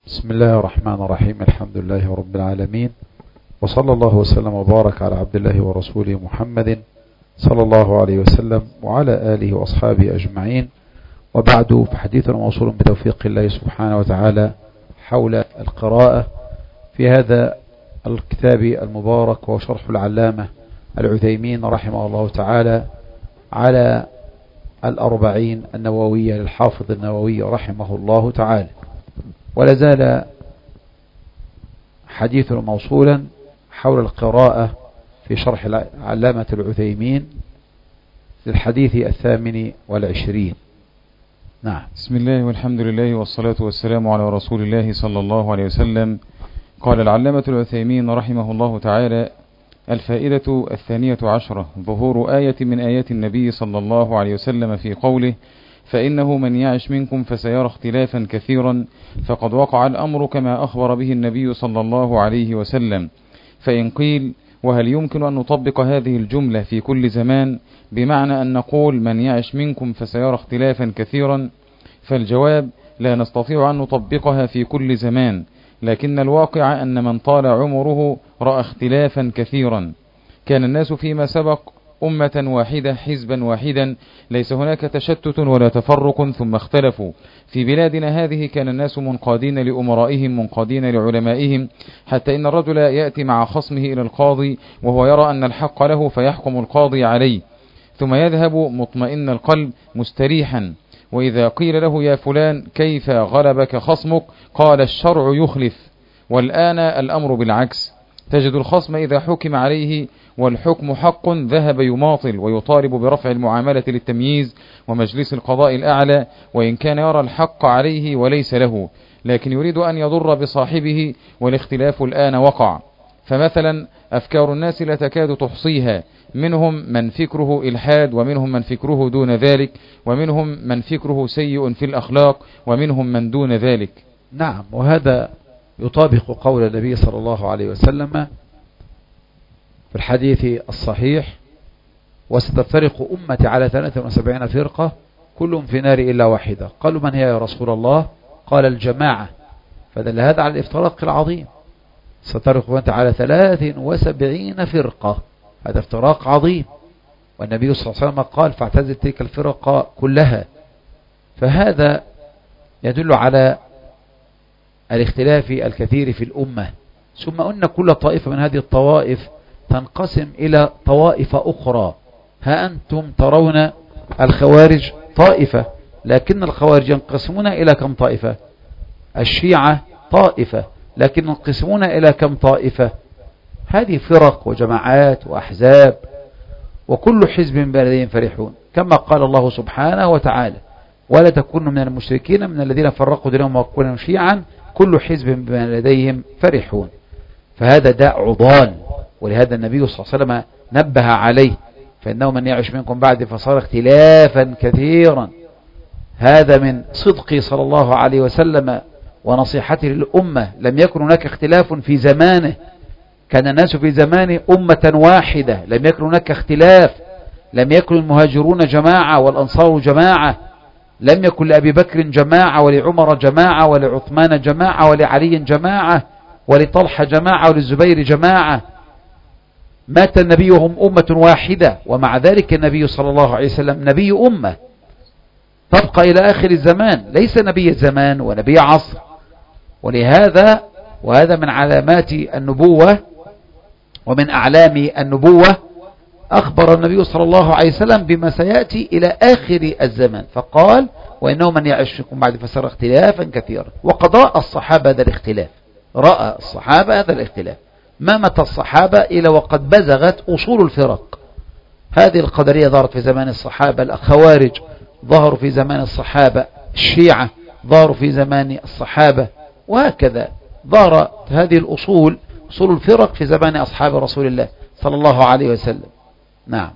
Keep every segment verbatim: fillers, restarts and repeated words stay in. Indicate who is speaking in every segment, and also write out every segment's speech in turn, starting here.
Speaker 1: بسم الله الرحمن الرحيم. الحمد لله رب العالمين، وصلى الله وسلم وبارك على عبد الله ورسوله محمد صلى الله عليه وسلم وعلى آله وأصحابه أجمعين، وبعد فحديثنا موصول بتوفيق الله سبحانه وتعالى حول القراءة في هذا الكتاب المبارك، وشرح العلامة العثيمين رحمه الله تعالى على الأربعين النووية للحافظ النووي رحمه الله تعالى. ولا زال حديثنا موصولا حول القراءة في شرح العلامة العثيمين للحديث الثامن والعشرين. نعم.
Speaker 2: بسم الله والحمد لله والصلاة والسلام على رسول الله صلى الله عليه وسلم. قال العلامة العثيمين رحمه الله تعالى: الفائدة الثانية عشرة: ظهور آية من آيات النبي صلى الله عليه وسلم في قوله: فإنه من يعش منكم فسيرى اختلافا كثيرا، فقد وقع الأمر كما أخبر به النبي صلى الله عليه وسلم. فإن قيل: وهل يمكن أن نطبق هذه الجملة في كل زمان بمعنى أن نقول من يعش منكم فسيرى اختلافا كثيرا؟ فالجواب: لا نستطيع أن نطبقها في كل زمان، لكن الواقع أن من طال عمره رأى اختلافا كثيرا. كان الناس فيما سبق أمة واحدة حزبا واحدا، ليس هناك تشتت ولا تفرق، ثم اختلفوا. في بلادنا هذه كان الناس منقادين لأمرائهم منقادين لعلمائهم، حتى إن الرجل يأتي مع خصمه إلى القاضي وهو يرى أن الحق له فيحكم القاضي عليه، ثم يذهب مطمئن القلب مستريحا. وإذا قيل له: يا فلان كيف غلبك خصمك؟ قال: الشرع يخلف. والآن الأمر بالعكس، تجد الخصم إذا حكم عليه والحكم حق ذهب يماطل ويطالب برفع المعاملة للتمييز ومجلس القضاء الأعلى، وإن كان يرى الحق عليه وليس له، لكن يريد أن يضر بصاحبه. والاختلاف الآن وقع، فمثلا أفكار الناس لا تكاد تحصيها، منهم من فكره إلحاد، ومنهم من فكره دون ذلك، ومنهم من فكره سيء في الأخلاق، ومنهم من دون ذلك.
Speaker 1: نعم، وهذا يطابق قول النبي صلى الله عليه وسلم في الحديث الصحيح: وستفترق أمتي على ثلاثة وسبعين فرقة كلهم في نار إلا واحدة. قالوا: من هي يا رسول الله؟ قال: الجماعة. فدل هذا على الافتراق العظيم. ستفترق أمتي على ثلاث وسبعين فرقة، هذا افتراق عظيم، والنبي صلى الله عليه وسلم قال: فاعتزل تلك الفرقة كلها. فهذا يدل على الاختلاف الكثير في الأمة. ثم أن كل طائفة من هذه الطوائف تنقسم إلى طوائف أخرى. ها أنتم ترون الخوارج طائفة، لكن الخوارج ينقسمون إلى كم طائفة؟ الشيعة طائفة، لكن ينقسمون إلى كم طائفة؟ هذه فرق وجماعات وأحزاب، وكل حزب بما لديهم فرحون، كما قال الله سبحانه وتعالى: ولا تكونوا من المشركين من الذين فرقوا دينهم وكانوا شيعا كل حزب بما لديهم فرحون. فهذا داء عضال، ولهذا النبي صلى الله عليه وسلم نبه عليه: فإنه من يعش منكم بعد فصار اختلافا كثيرا. هذا من صدقه صلى الله عليه وسلم ونصيحته للأمة. لم يكن هناك اختلاف في زمانه، كان الناس في زمانه أمة واحدة، لم يكن هناك اختلاف. لم يكن المهاجرون جماعة والأنصار جماعة، لم يكن لأبي بكر جماعة ولعمر جماعة ولعثمان جماعة ولعلي جماعة ولطلحة جماعة وللزبير جماعة. مات النبي وهم أمة واحدة، ومع ذلك النبي صلى الله عليه وسلم نبي أمة تبقى إلى آخر الزمان، ليس نبي الزمان ونبي عصر. ولهذا وهذا من علامات النبوة ومن أعلام النبوة، أخبر النبي صلى الله عليه وسلم بما سيأتي إلى آخر الزمان، فقال: وإنه من يعش منكم بعد فسيرى اختلافا كثيرا. وقد رأى الصحابة هذا الاختلاف، رأى الصحابة هذا الاختلاف. ما متى الصحابة إلى وقد بزغت أصول الفرق. هذه القدرية ظهرت في زمان الصحابة، الخوارج ظهروا في زمان الصحابة، الشيعة ظهروا في زمان الصحابة، وهكذا ظهرت هذه الأصول أصول الفرق في زمان أصحاب رسول الله صلى الله عليه وسلم. نعم.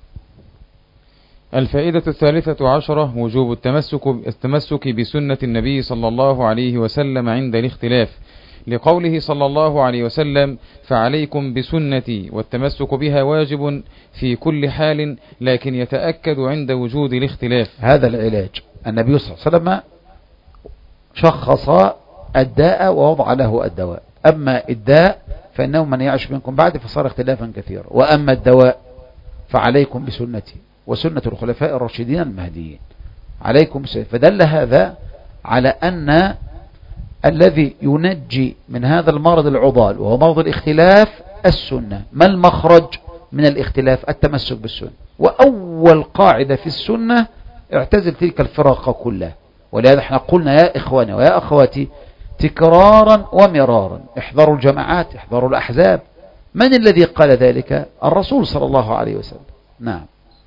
Speaker 2: الفائدة الثالثة عشرة: وجوب التمسك, التمسك بسنة النبي صلى الله عليه وسلم عند الاختلاف، لقوله صلى الله عليه وسلم: فعليكم بسنتي، والتمسك بها واجب في كل حال، لكن يتأكد عند وجود الاختلاف.
Speaker 1: هذا العلاج. النبي صلى الله عليه وسلم شخص الداء ووضع له الدواء. أما الداء فإنه من يعش منكم بعد فصار اختلافا كثيرا، وأما الدواء فعليكم بسنتي وسنة الخلفاء الراشدين المهديين. عليكم بسنتي. فدل هذا على أن الذي ينجي من هذا المرض العضال وهو مرض الاختلاف السنة. ما المخرج من الاختلاف؟ التمسك بالسنة. وأول قاعدة في السنة اعتزل تلك الفرق كلها. ولهذا احنا قلنا يا إخواني ويا أخواتي تكرارا ومرارا احذروا الجماعات، احذروا الأحزاب. من الذي قال ذلك؟ الرسول صلى الله عليه وسلم. نعم.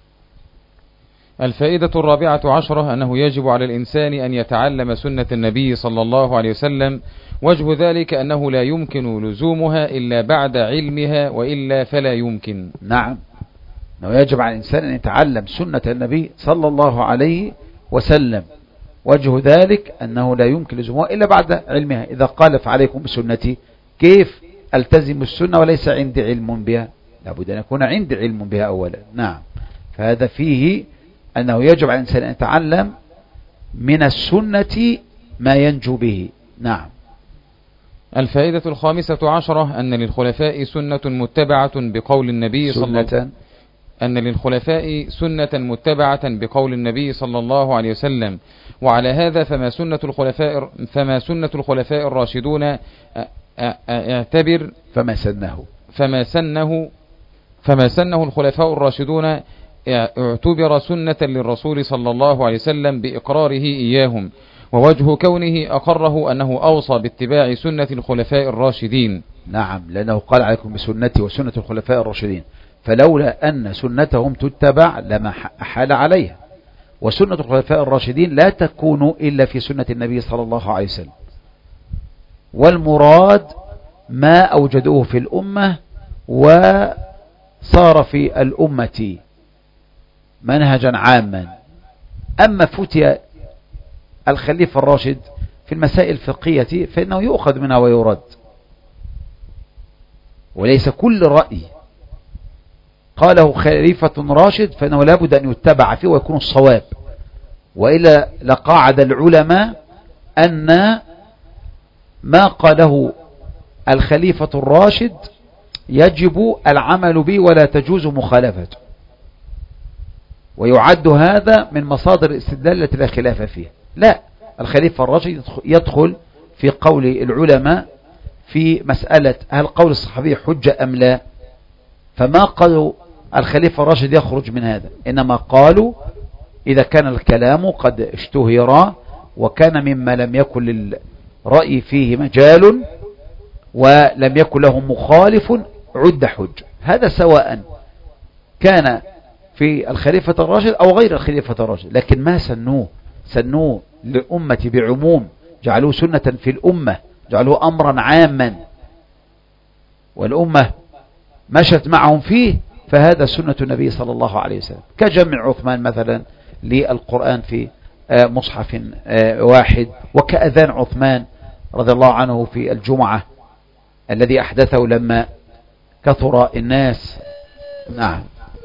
Speaker 2: الفائدة الرابعة عشرة أنه يجب على الإنسان أن يتعلم سنة النبي صلى الله عليه وسلم. وجه ذلك أنه لا يمكن لزومها إلا بعد علمها، وإلا فلا يمكن.
Speaker 1: نعم، أنه يجب على الإنسان أن يتعلم سنة النبي صلى الله عليه وسلم. وجه ذلك أنه لا يمكن لزومها إلا بعد علمها. إذا قال فعليكم بسنتي، كيف ألتزم السنة وليس عندي علم بها؟ لابد أن يكون عندي علم بها أولا. نعم. فهذا فيه أنه يجب على الإنسان أن يتعلم من السنة ما ينجو به. نعم.
Speaker 2: الفائدة الخامسة عشرة أن للخلفاء سنة متبعة بقول النبي صلى الله عليه وسلم أن للخلفاء سنة متبعة بقول النبي صلى الله عليه وسلم. وعلى هذا فما سنة الخلفاء فما سنة الخلفاء الراشدون اعتبر
Speaker 1: فما سنه
Speaker 2: فما سنه فما سنه الخلفاء الراشدون اعتبر سنة للرسول صلى الله عليه وسلم بإقراره إياهم. ووجه كونه أقره أنه أوصى باتباع سنة الخلفاء الراشدين.
Speaker 1: نعم، لأنه قال عليكم بسنتي وسنة الخلفاء الراشدين، فلولا أن سنتهم تتبع لما أحال عليها. وسنة الخلفاء الراشدين لا تكون إلا في سنة النبي صلى الله عليه وسلم. والمراد ما أوجدوه في الأمة وصار في الأمة منهجا عاما. أما فتي الخليفة الراشد في المسائل الفقهية فإنه يؤخذ منها ويرد، وليس كل رأي قاله خليفة راشد فإنه لابد أن يتبع فيه ويكون الصواب. وإلا لقاعد العلماء أن ما قاله الخليفة الراشد يجب العمل به ولا تجوز مخالفته، ويعد هذا من مصادر الاستدلال التي لا خلاف فيها. لا، الخليفة الراشد يدخل في قول العلماء في مسألة هل قول الصحابي حجة أم لا. فما قالوا الخليفة الراشد يخرج من هذا، إنما قالوا إذا كان الكلام قد اشتهر وكان مما لم يكن للرأي فيه مجال ولم يكن له مخالف عد حج. هذا سواء كان في الخليفة الراشد أو غير الخليفة الراشد، لكن ما سنوه سنوه للأمة بعموم، جعلوه سنة في الأمة، جعلوه أمرا عاما والأمة مشت معهم فيه. فهذا سنة النبي صلى الله عليه وسلم، كجمع عثمان مثلا للقرآن في مصحف واحد، وكأذان عثمان رضي الله عنه في الجمعة الذي أحدثه لما كثر الناس. نعم.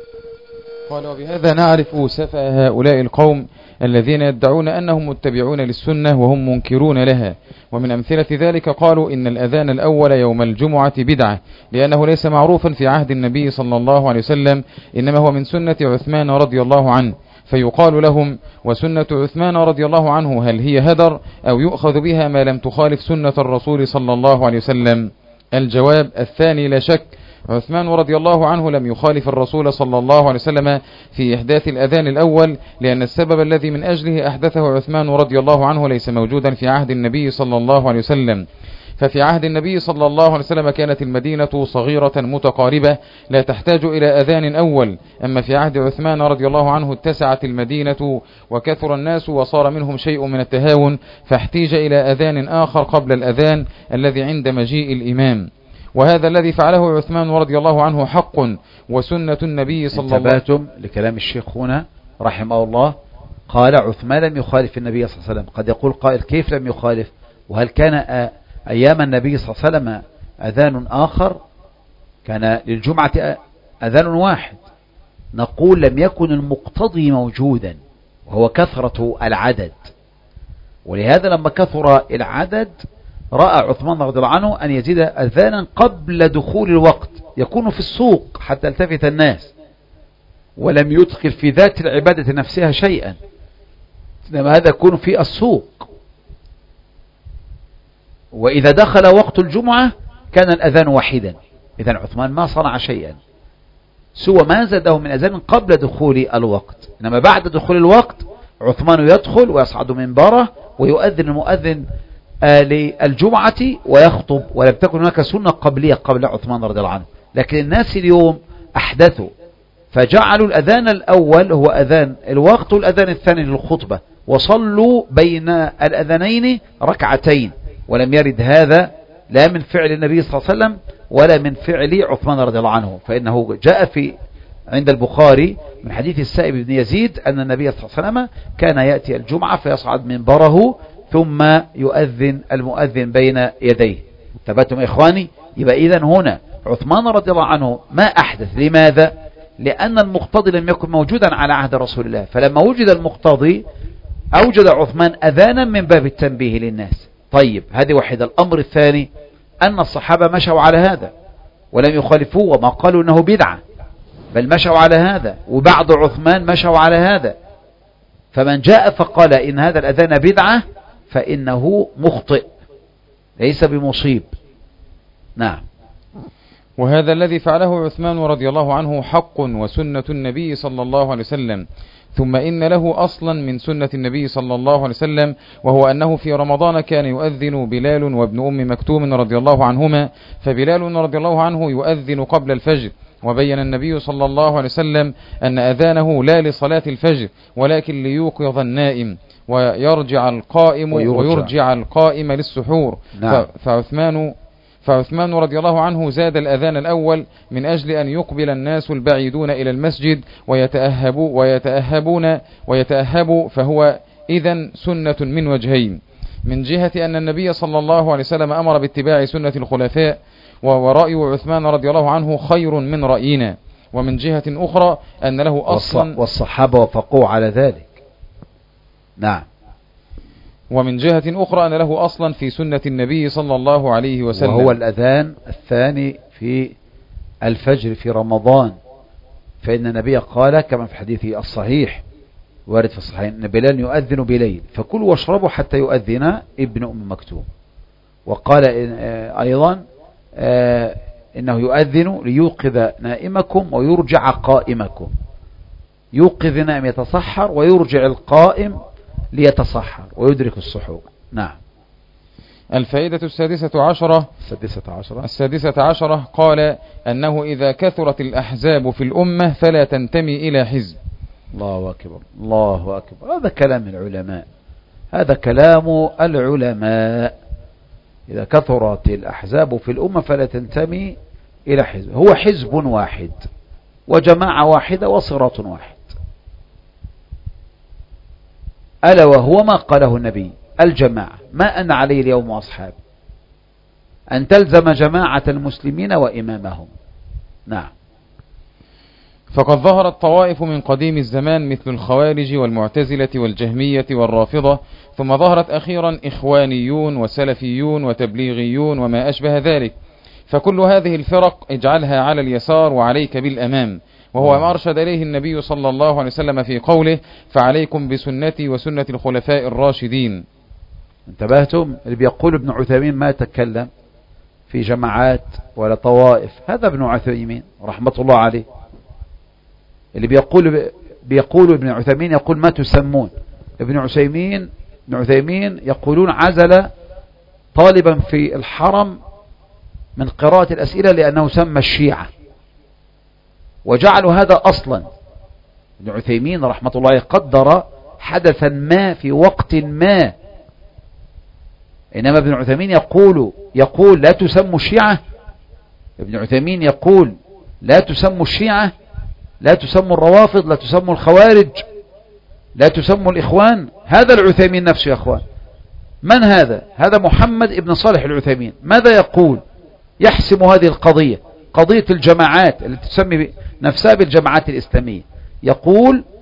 Speaker 2: قال وبهذا نعرف سفه هؤلاء القوم الذين يدعون أنهم متبعون للسنة وهم منكرون لها. ومن أمثلة ذلك قالوا إن الأذان الأول يوم الجمعة بدعة، لأنه ليس معروفا في عهد النبي صلى الله عليه وسلم، إنما هو من سنة عثمان رضي الله عنه. فيقال لهم وسنة عثمان رضي الله عنه هل هي هدر أو يؤخذ بها ما لم تخالف سنة الرسول صلى الله عليه وسلم؟ الجواب الثاني لا شك، عثمان رضي الله عنه لم يخالف الرسول صلى الله عليه وسلم في إحداث الأذان الأول، لأن السبب الذي من أجله أحدثه عثمان رضي الله عنه ليس موجودا في عهد النبي صلى الله عليه وسلم. ففي عهد النبي صلى الله عليه وسلم كانت المدينة صغيرة متقاربة لا تحتاج إلى أذان أول. أما في عهد عثمان رضي الله عنه اتسعت المدينة وكثر الناس وصار منهم شيء من التهاون، فاحتيج إلى أذان آخر قبل الأذان الذي عند مجيء الإمام. وهذا الذي فعله عثمان رضي الله عنه حق وسنة النبي صلى الله عليه وسلم.
Speaker 1: انتبهتم لكلام الشيخ هنا رحمه الله، قال عثمان لم يخالف النبي صلى الله عليه وسلم. قد يقول قائل كيف لم يخالف وهل كان أيام النبي صلى الله عليه وسلم أذان آخر؟ كان للجمعة أذان واحد. نقول لم يكن المقتضي موجودا وهو كثرة العدد، ولهذا لما كثر العدد رأى عثمان رضي الله عنه أن يزيد أذانا قبل دخول الوقت يكون في السوق حتى التفت الناس، ولم يدخل في ذات العبادة نفسها شيئا، إنما هذا يكون في السوق. وإذا دخل وقت الجمعة كان الأذان واحدا، إذن عثمان ما صنع شيئا سوى ما زاده من أذان قبل دخول الوقت. إنما بعد دخول الوقت عثمان يدخل ويصعد منبره ويؤذن المؤذن للجمعة ويخطب، ولم تكن هناك سنة قبلية قبل عثمان رضي الله عنه. لكن الناس اليوم أحدثوا فجعلوا الأذان الأول هو أذان الوقت والأذان الثاني للخطبة، وصلوا بين الأذانين ركعتين، ولم يرد هذا لا من فعل النبي صلى الله عليه وسلم ولا من فعل عثمان رضي الله عنه. فإنه جاء في عند البخاري من حديث السائب بن يزيد أن النبي صلى الله عليه وسلم كان يأتي الجمعة فيصعد منبره ثم يؤذن المؤذن بين يديه. تبتم إخواني؟ يبقى إذن هنا عثمان رضي الله عنه ما أحدث. لماذا؟ لأن المقتضي لم يكن موجودا على عهد رسول الله، فلما وجد المقتضي أوجد عثمان أذانا من باب التنبيه للناس. طيب هذه واحدة. الأمر الثاني أن الصحابة مشوا على هذا ولم يخالفوه وما قالوا أنه بدعة، بل مشوا على هذا، وبعد عثمان مشوا على هذا. فمن جاء فقال إن هذا الأذان بدعة فإنه مخطئ ليس بمصيب. نعم.
Speaker 2: وهذا الذي فعله عثمان رضي الله عنه حق وسنة النبي صلى الله عليه وسلم، ثم إن له أصلا من سنة النبي صلى الله عليه وسلم، وهو أنه في رمضان كان يؤذن بلال وابن أم مكتوم رضي الله عنهما، فبلال رضي الله عنه يؤذن قبل الفجر، وبين النبي صلى الله عليه وسلم أن أذانه لا لصلاة الفجر ولكن ليوقظ النائم ويرجع القائم ويرجع, ويرجع القائم للسحور.
Speaker 1: نعم.
Speaker 2: فعثمان فعثمان رضي الله عنه زاد الأذان الأول من أجل أن يقبل الناس البعيدون إلى المسجد ويتأهبوا ويتأهبون ويتأهبوا فهو إذن سنة من وجهين: من جهة أن النبي صلى الله عليه وسلم أمر باتباع سنة الخلفاء ورأي عثمان رضي الله عنه خير من رأينا، ومن جهة أخرى أن له أصلا
Speaker 1: والصحابة وفقوا على ذلك. نعم.
Speaker 2: ومن جهة أخرى أن له أصلا في سنة النبي صلى الله عليه وسلم،
Speaker 1: وهو الأذان الثاني في الفجر في رمضان، فإن النبي قال كما في حديثه الصحيح وارد في الصحيح أن بلال يؤذن بليل فكلوا واشربوا حتى يؤذن ابن أم مكتوم. وقال أيضا إنه يؤذن ليوقظ نائمكم ويرجع قائمكم، يوقظ نائم يتصحر ويرجع القائم ليتصحر ويدرك السحور. نعم.
Speaker 2: الفائدة السادسة عشرة
Speaker 1: السادسة عشرة
Speaker 2: السادسة عشرة قال أنه إذا كثرت الأحزاب في الأمة فلا تنتمي إلى حزب.
Speaker 1: الله أكبر الله أكبر. هذا كلام العلماء، هذا كلام العلماء. إذا كثرت الأحزاب في الأمة فلا تنتمي إلى حزب. هو حزب واحد وجماعة واحدة وصراط واحد، ألا وهو ما قاله النبي: الجماعة ما أنا عليه اليوم وأصحابي، أن تلزم جماعة المسلمين وإمامهم. نعم.
Speaker 2: فقد ظهرت طوائف من قديم الزمان مثل الخوارج والمعتزلة والجهمية والرافضة، ثم ظهرت أخيرا إخوانيون وسلفيون وتبليغيون وما أشبه ذلك، فكل هذه الفرق اجعلها على اليسار وعليك بالأمام، وهو ما أرشد إليه النبي صلى الله عليه وسلم في قوله: فعليكم بسنتي وسنة الخلفاء الراشدين.
Speaker 1: انتبهتم؟ اللي بيقول ابن عثيمين ما تكلم في جماعات ولا طوائف، هذا ابن عثيمين رحمة الله عليه. اللي بيقول بيقول ابن عثيمين يقول ما تسمون. ابن عثيمين ابن عثيمين يقولون عزل طالبا في الحرم من قراءة الأسئلة لأنه سمى الشيعة، وجعلوا هذا أصلا. ابن عثيمين رحمة الله يقدر حدثا ما في وقت ما، إنما ابن عثيمين يقول يقول لا تسموا الشيعة. ابن عثيمين يقول لا تسموا الشيعة، لا تسموا الروافض، لا تسموا الخوارج، لا تسموا الإخوان. هذا العثيمين نفسه يا أخوان. من هذا؟ هذا محمد ابن صالح العثيمين. ماذا يقول؟ يحسم هذه القضية، قضية الجماعات التي تسمي نفسها بالجماعات الإسلامية. يقول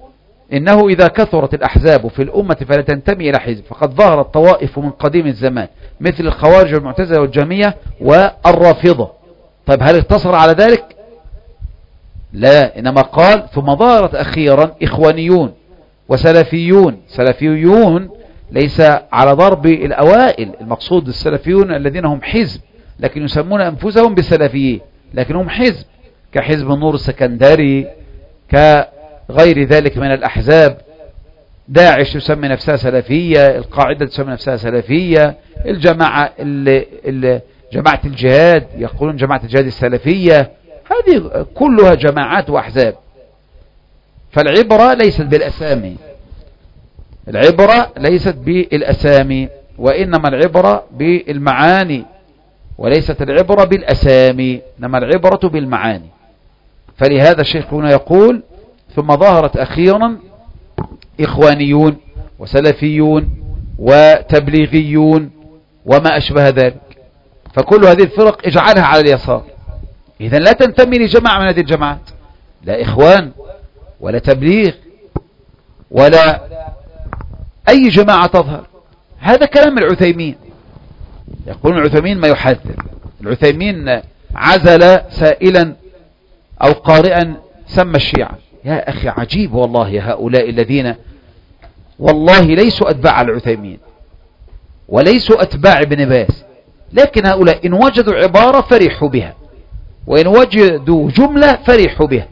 Speaker 1: إنه إذا كثرت الأحزاب في الأمة فلا تنتمي إلى حزب، فقد ظهرت طوائف من قديم الزمان مثل الخوارج والمعتزلة والجهمية والرافضة. طيب هل اقتصر على ذلك؟ لا، إنما قال ثم ظهرت أخيرا إخوانيون وسلفيون. سلفيون ليس على ضرب الأوائل، المقصود السلفيون الذين هم حزب لكن يسمون أنفسهم بسلفيين لكنهم حزب، كحزب النور السكندري، كغير ذلك من الأحزاب. داعش تسمي نفسها سلفية، القاعدة تسمي نفسها سلفية، الجماعة اللي جماعة الجهاد يقولون جماعة الجهاد السلفية. هذه كلها جماعات وأحزاب. فالعبرة ليست بالأسامي، العبرة ليست بالأسامي، وإنما العبرة بالمعاني، وليست العبرة بالأسامي، إنما العبرة بالمعاني. فلهذا الشيخ هنا يقول ثم ظهرت أخيرا إخوانيون وسلفيون وتبليغيون وما أشبه ذلك، فكل هذه الفرق اجعلها على اليسار. إذن لا تنتمي لجماعة من هذه الجماعات، لا إخوان ولا تبليغ ولا أي جماعة تظهر. هذا كلام العثيمين. يقولون العثيمين ما يحذر. العثيمين عزل سائلا أو قارئا سمى الشيعة. يا أخي عجيب والله، يا هؤلاء الذين والله ليسوا أتباع العثيمين وليسوا أتباع ابن باز، لكن هؤلاء إن وجدوا عبارة فرحوا بها، وإن وجدوا جملة فرحوا بها.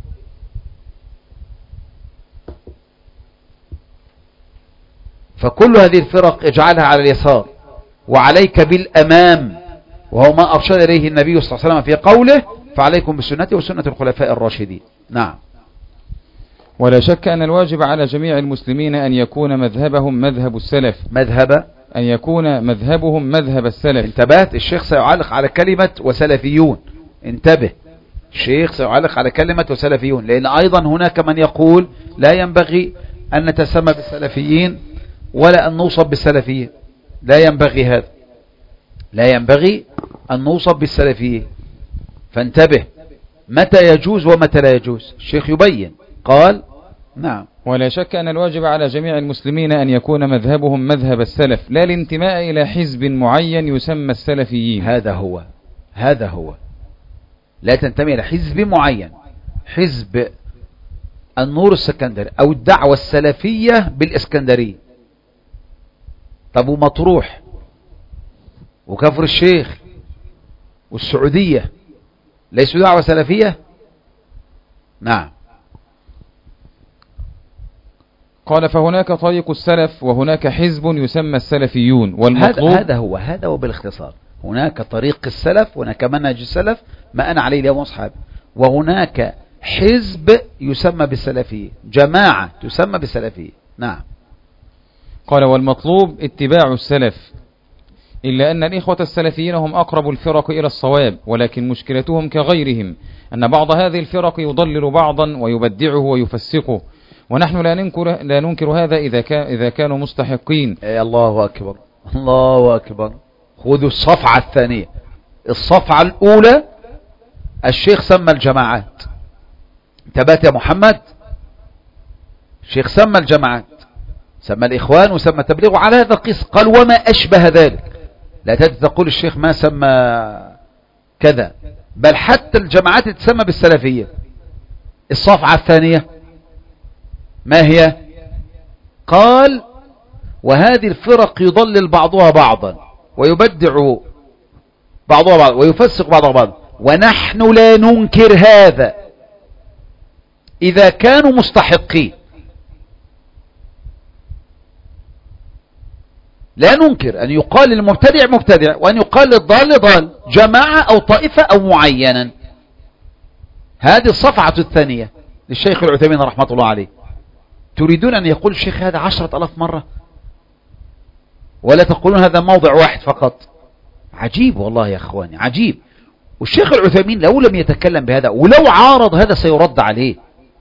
Speaker 1: فكل هذه الفرق اجعلها على اليسار، وعليك بالأمام، وهو ما أرشد إليه النبي صلى الله عليه وسلم في قوله فعليكم بسنتي وسنة الخلفاء الراشدين. نعم.
Speaker 2: ولا شك أن الواجب على جميع المسلمين أن يكون مذهبهم مذهب السلف.
Speaker 1: مذهب
Speaker 2: أن يكون مذهبهم مذهب السلف.
Speaker 1: انتبهت، الشيخ سيعلق على كلمة وسلفيون. انتبه، الشيخ سيعلق على كلمة وسلفيون، لأن أيضا هناك من يقول لا ينبغي أن نتسمى بالسلفيين ولا أن نوصف بالسلفيين. لا ينبغي هذا، لا ينبغي أن نوصف بالسلفيين. فانتبه متى يجوز ومتى لا يجوز. الشيخ يبين قال نعم.
Speaker 2: ولا شك أن الواجب على جميع المسلمين أن يكون مذهبهم مذهب السلف، لا الانتماء إلى حزب معين يسمى السلفيين.
Speaker 1: هذا هو هذا هو لا تنتمي إلى حزب معين، حزب النور السكندري أو الدعوة السلفية بالإسكندرية. طب ومطروح وكفر الشيخ والسعودية ليسوا دعوة سلفية؟ نعم.
Speaker 2: قال فهناك طريق السلف وهناك حزب يسمى السلفيون. والمطلوب
Speaker 1: هذا, هذا هو هذا هو بالاختصار. هناك طريق السلف وهناك منهج السلف ما أنا عليه اليوم أصحابي، وهناك حزب يسمى بالسلفية، جماعة تسمى بالسلفية. نعم.
Speaker 2: قال والمطلوب اتباع السلف، إلا أن الإخوة السلفيين هم أقرب الفرق إلى الصواب، ولكن مشكلتهم كغيرهم أن بعض هذه الفرق يضلل بعضا ويبدعه ويفسقه، ونحن لا ننكر, لا ننكر هذا إذا, كان إذا كانوا مستحقين.
Speaker 1: أي الله أكبر، الله أكبر. خذوا الصفعة الثانية. الصفعة الأولى الشيخ سمى الجماعات. انتبهت يا محمد؟ الشيخ سمى الجماعات، سمى الإخوان وسمى التبليغ، وعلى هذا القيس قال وما أشبه ذلك. لا تقول الشيخ ما سمى كذا، بل حتى الجماعات تسمى بالسلفية. الصفعة الثانية ما هي؟ قال وهذه الفرق يضلل بعضها بعضا ويبدع بعضها بعضا ويفسق بعضها بعضا، ونحن لا ننكر هذا إذا كانوا مستحقين. لا ننكر أن يقال للمبتدع مبتدع وأن يقال للضال ضال، جماعة أو طائفة أو معينا. هذه الصفعة الثانية للشيخ العثيمين رحمة الله عليه. تريدون أن يقول الشيخ هذا عشرة ألاف مرة، ولا تقولون هذا موضع واحد فقط؟ عجيب والله يا أخواني، عجيب. والشيخ العثيمين لو لم يتكلم بهذا ولو عارض هذا سيرد عليه.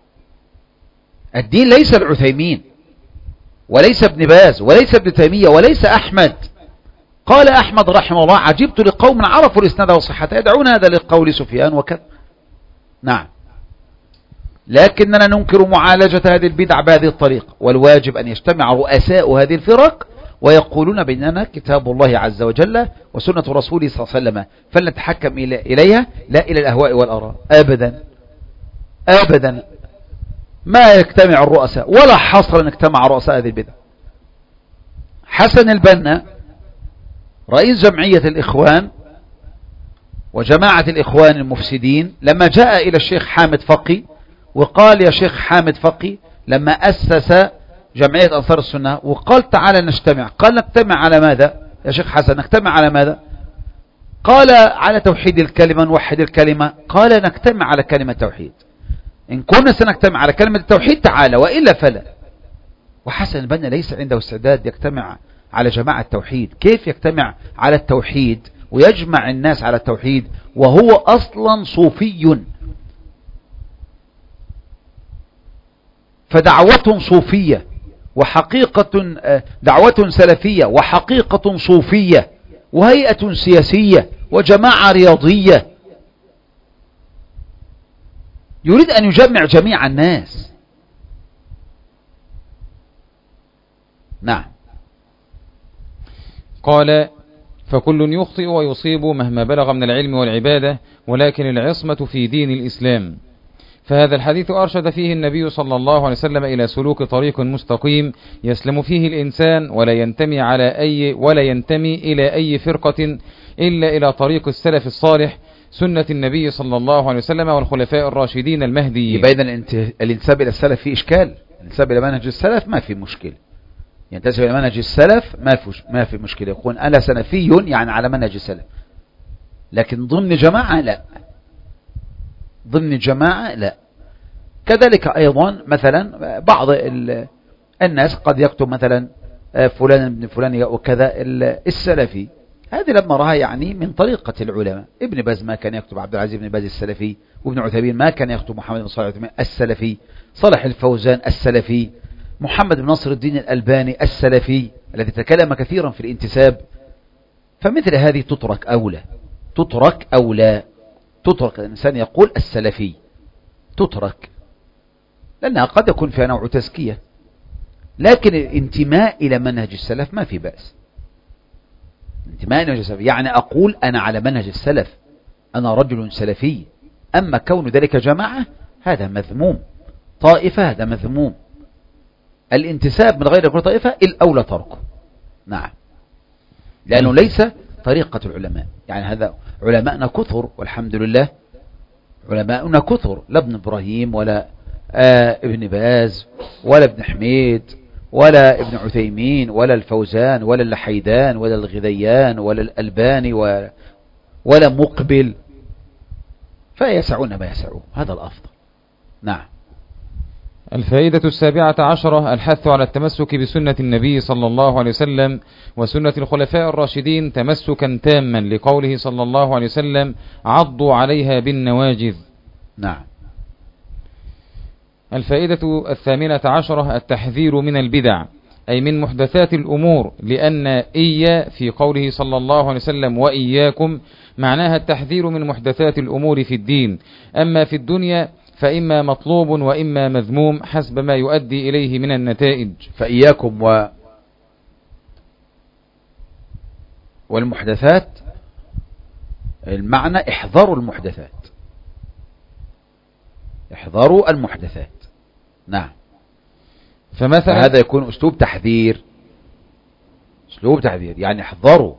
Speaker 1: الدين ليس العثيمين وليس ابن باز وليس ابن تيمية وليس أحمد. قال أحمد رحمه الله عجبت لقوم عرفوا الإسناد وصحته يدعون هذا لقول سفيان وكذا. نعم. لكننا ننكر معالجة هذه البدع بهذه الطريقة، والواجب أن يجتمع رؤساء هذه الفرق ويقولون بيننا كتاب الله عز وجل وسنة رسوله صلى الله عليه وسلم، فلنتحكم إليها لا إلى الأهواء والآراء. أبدا أبدا ما يجتمع الرؤساء، ولا حصر أن يجتمع رؤساء هذه البدع. حسن البنا رئيس جمعية الإخوان وجماعة الإخوان المفسدين لما جاء إلى الشيخ حامد فقي وقال يا شيخ حامد فقي لما أسس جمعية أنصار السنة وقال تعالى نجتمع، قال نجتمع على ماذا يا شيخ حسن؟ نجتمع على ماذا؟ قال على توحيد الكلمة، نوحد الكلمة. قال نجتمع على كلمة التوحيد، إن كنا سنجتمع على كلمة التوحيد تعالى، وإلا فلا. وحسن البنا ليس عنده استعداد يجتمع على جماعة التوحيد. كيف يجتمع على التوحيد ويجمع الناس على التوحيد وهو أصلا صوفي؟ فدعوة صوفية وحقيقة دعوة سلفية وحقيقة صوفية وهيئة سياسية وجماعة رياضية، يريد أن يجمع جميع الناس. نعم.
Speaker 2: قال فكل يخطئ ويصيب مهما بلغ من العلم والعبادة، ولكن العصمة في دين الإسلام. فهذا الحديث أرشد فيه النبي صلى الله عليه وسلم إلى سلوك طريق مستقيم يسلم فيه الإنسان ولا ينتمي على أي ولا ينتمي إلى أي فرقة إلا إلى طريق السلف الصالح، سنة النبي صلى الله عليه وسلم والخلفاء الراشدين المهديين.
Speaker 1: يبقى الانتساب إلى السلف فيه إشكال، الانتساب إلى منهج السلف ما في مشكلة، ينتسب إلى منهج السلف ما في ما في مشكلة، يقول أنا سلفي يعني على منهج السلف، لكن ضمن جماعة لا، ضمن جماعة لا. كذلك أيضا مثلا بعض الناس قد يكتب مثلا فلان ابن فلان وكذا السلفي، هذه لما رأها يعني من طريقة العلماء. ابن باز ما كان يكتب عبد العزيز بن باز السلفي، وابن عثيمين ما كان يكتب محمد بن صالح السلفي، صالح الفوزان السلفي، محمد بن نصر الدين الألباني السلفي الذي تكلم كثيرا في الانتساب. فمثل هذه تترك أولى، تترك أولى، تترك الإنسان يقول السلفي، تترك لأنها قد يكون فيها نوع تزكية، لكن الانتماء إلى منهج السلف ما في بأس. انتماء إلى منهج السلف يعني أقول أنا على منهج السلف، أنا رجل سلفي. أما كون ذلك جماعة هذا مذموم، طائفة هذا مذموم. الانتساب من غير كل طائفة الأولى تركه. نعم، لأنه ليس طريقة العلماء. يعني هذا علماءنا كثر والحمد لله، علماءنا كثر، لا ابن إبراهيم ولا آه ابن باز ولا ابن حميد ولا ابن عثيمين ولا الفوزان ولا اللحيدان ولا الغذيان ولا الألباني ولا, ولا مقبل، فيسعون ما يسعون، هذا الأفضل. نعم.
Speaker 2: الفائدة السابعة عشرة الحث على التمسك بسنة النبي صلى الله عليه وسلم وسنة الخلفاء الراشدين تمسكا تاما، لقوله صلى الله عليه وسلم عضوا عليها بالنواجذ.
Speaker 1: نعم.
Speaker 2: الفائدة الثامنة عشرة التحذير من البدع، أي من محدثات الأمور، لأن إيا في قوله صلى الله عليه وسلم وإياكم معناها التحذير من محدثات الأمور في الدين. أما في الدنيا فإما مطلوب وإما مذموم حسب ما يؤدي إليه من النتائج.
Speaker 1: فإياكم و والمحدثات المعنى احذروا المحدثات، احذروا المحدثات. نعم.
Speaker 2: فمثلا
Speaker 1: هذا يكون أسلوب تحذير، أسلوب تحذير يعني احذروا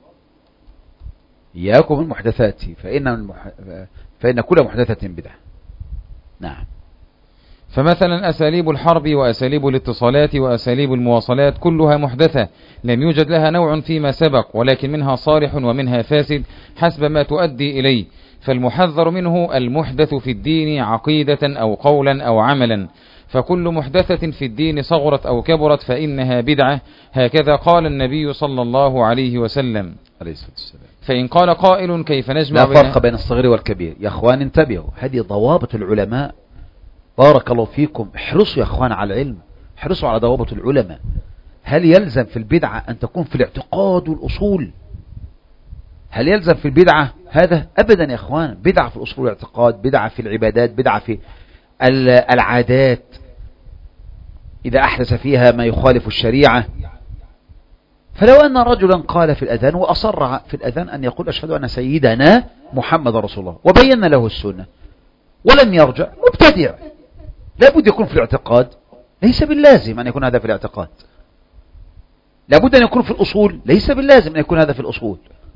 Speaker 1: إياكم المحدثات فإن, المح... فإن كل محدثة بدعة. نعم.
Speaker 2: فمثلا أساليب الحرب وأساليب الاتصالات وأساليب المواصلات كلها محدثة لم يوجد لها نوع فيما سبق، ولكن منها صالح ومنها فاسد حسب ما تؤدي إليه. فالمحذر منه المحدث في الدين عقيدة أو قولا أو عملا، فكل محدثة في الدين صغرت أو كبرت فإنها بدعة، هكذا قال النبي صلى الله عليه وسلم. فإن قال قائل كيف نجمع
Speaker 1: لا فرق بين الصغير والكبير؟ يا أخوان انتبهوا، هذه ضوابط العلماء، بارك الله فيكم. احرصوا يا أخوان على العلم، احرصوا على ضوابط العلماء. هل يلزم في البدعة أن تكون في الاعتقاد والأصول؟ هل يلزم في البدعة هذا؟ أبدا يا أخوان. بدعة في الأصول والاعتقاد، بدعة في العبادات، بدعة في العادات إذا أحدث فيها ما يخالف الشريعة. فلو أن رجلا قال في الأذان وأصر في الأذان أن يقول أشهد أن سيدنا محمد رسول الله وبين له السنة ولم يرجع، مبتدع. لابد يكون في الاعتقاد، ليس باللازم أن يكون هذا في الاعتقاد. لابد أن يكون في الأصول، ليس باللازم أن يكون هذا في الأصول.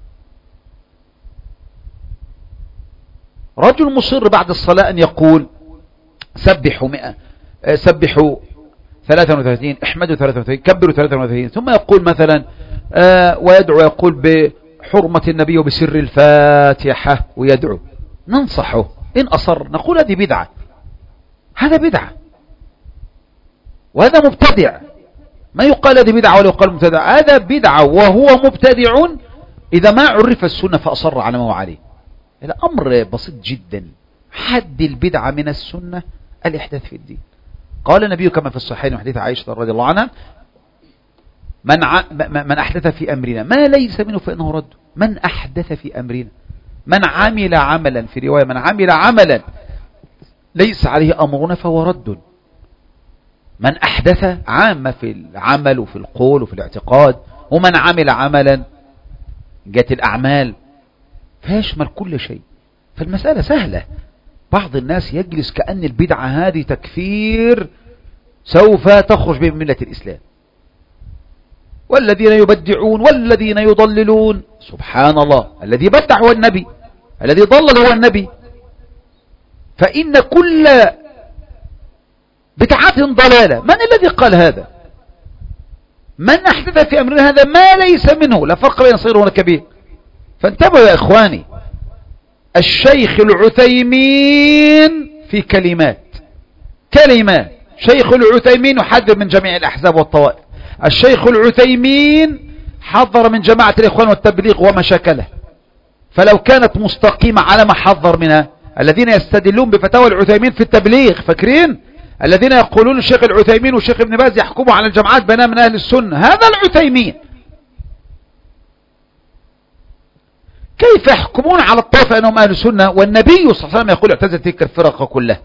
Speaker 1: رجل مصر بعد الصلاة أن يقول سبحوا مئة، سبحوا ثلاثة وثلاثين، احمدوا ثلاثة وثلاثين، كبروا ثلاثة وثلاثين، ثم يقول مثلا آه ويدعو يقول بحرمة النبي وبسر الفاتحة ويدعو، ننصحه. إن أصر نقول هذه بدعة، هذا بدعة وهذا مبتدع. ما يقال هذه بدعة ولا يقال مبتدع، هذا بدعة وهو مبتدع إذا ما عرف السنة فأصر على ما هو عليه. الأمر بسيط جدا. حد البدعة من السنة الإحداث في الدين. قال النبي كما في الصحيحين وحديث عائشة رضي الله عنها من, ع... من أحدث في أمرنا ما ليس منه فإنه رد. من أحدث في أمرنا، من عمل عملا، في رواية من عمل عملا ليس عليه أمرنا فهو رد. من أحدث عامة في العمل وفي القول وفي الاعتقاد، ومن عمل عملا جات الأعمال فيشمل كل شيء. فالمسألة سهلة. بعض الناس يجلس كأن البدعة هذه تكفير سوف تخرج من ملة الإسلام، والذين يبدعون والذين يضللون. سبحان الله، الذي بدع هو النبي، الذي ضلل هو النبي. فإن كل بدعة ضلالة. من الذي قال هذا؟ من أحدث في أمرنا هذا ما ليس منه، لا فرق بين صغير ولا كبير. فانتبهوا يا إخواني. الشيخ العثيمين في كلمات كلمات شيخ العثيمين يحذر من جميع الأحزاب والطوائف. الشيخ العثيمين حذر من جماعة الإخوان والتبليغ وما شكله، فلو كانت مستقيمة على ما حذر منها. الذين يستدلون بفتاوى العثيمين في التبليغ، فاكرين الذين يقولون الشيخ العثيمين والشيخ ابن باز يحكموا على الجماعات بينها من أهل السنة، هذا العثيمين. كيف يحكمون على الطائفة أنهم أهل السنة والنبي صلى الله عليه وسلم يقول اعتزلت تلك الفرق كلها؟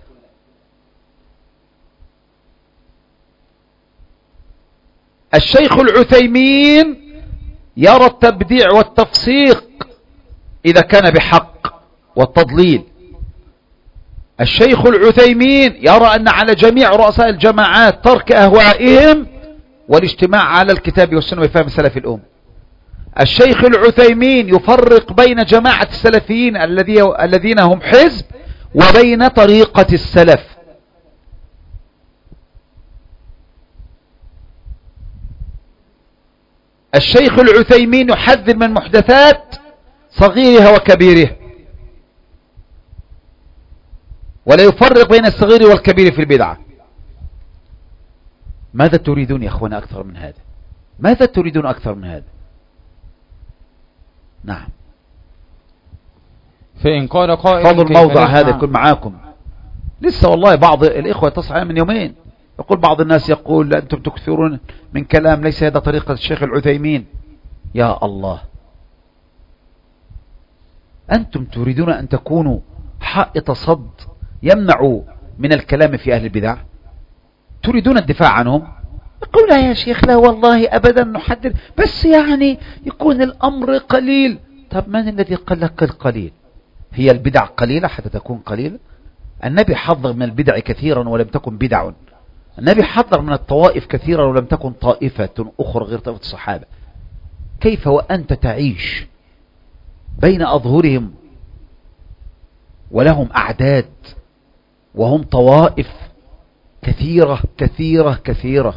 Speaker 1: الشيخ العثيمين يرى التبديع والتفسيق إذا كان بحق والتضليل. الشيخ العثيمين يرى أن على جميع رؤساء الجماعات ترك أهوائهم والاجتماع على الكتاب والسنة وفهم سلف الأمة. الشيخ العثيمين يفرق بين جماعة السلفيين الذين هم حزب وبين طريقة السلف. الشيخ العثيمين يحذر من محدثات صغيرها وكبيرها، ولا يفرق بين الصغير والكبير في البدعة. ماذا تريدون يا أخوانا أكثر من هذا؟ ماذا تريدون أكثر من هذا؟ نعم.
Speaker 2: فإن قال قائل
Speaker 1: فضل الموضع هذا يكون معاكم. لسه والله بعض الإخوة تصحى من يومين يقول بعض الناس يقول أنتم تكثرون من كلام ليس هذا طريقة الشيخ العثيمين. يا الله، أنتم تريدون أن تكونوا حائط صد يمنع من الكلام في أهل البدع؟ تريدون الدفاع عنهم؟ يقول لا يا شيخ، لا والله أبدا نحدد، بس يعني يكون الأمر قليل. طب من الذي قال لك القليل؟ هي البدع قليلة حتى تكون قليلة؟ النبي حذر من البدع كثيرا ولم تكن بدع. النبي حذر من الطوائف كثيرا ولم تكن طائفة أخرى غير طائفة الصحابة. كيف وأنت تعيش بين أظهرهم ولهم أعداد وهم طوائف كثيرة كثيرة كثيرة؟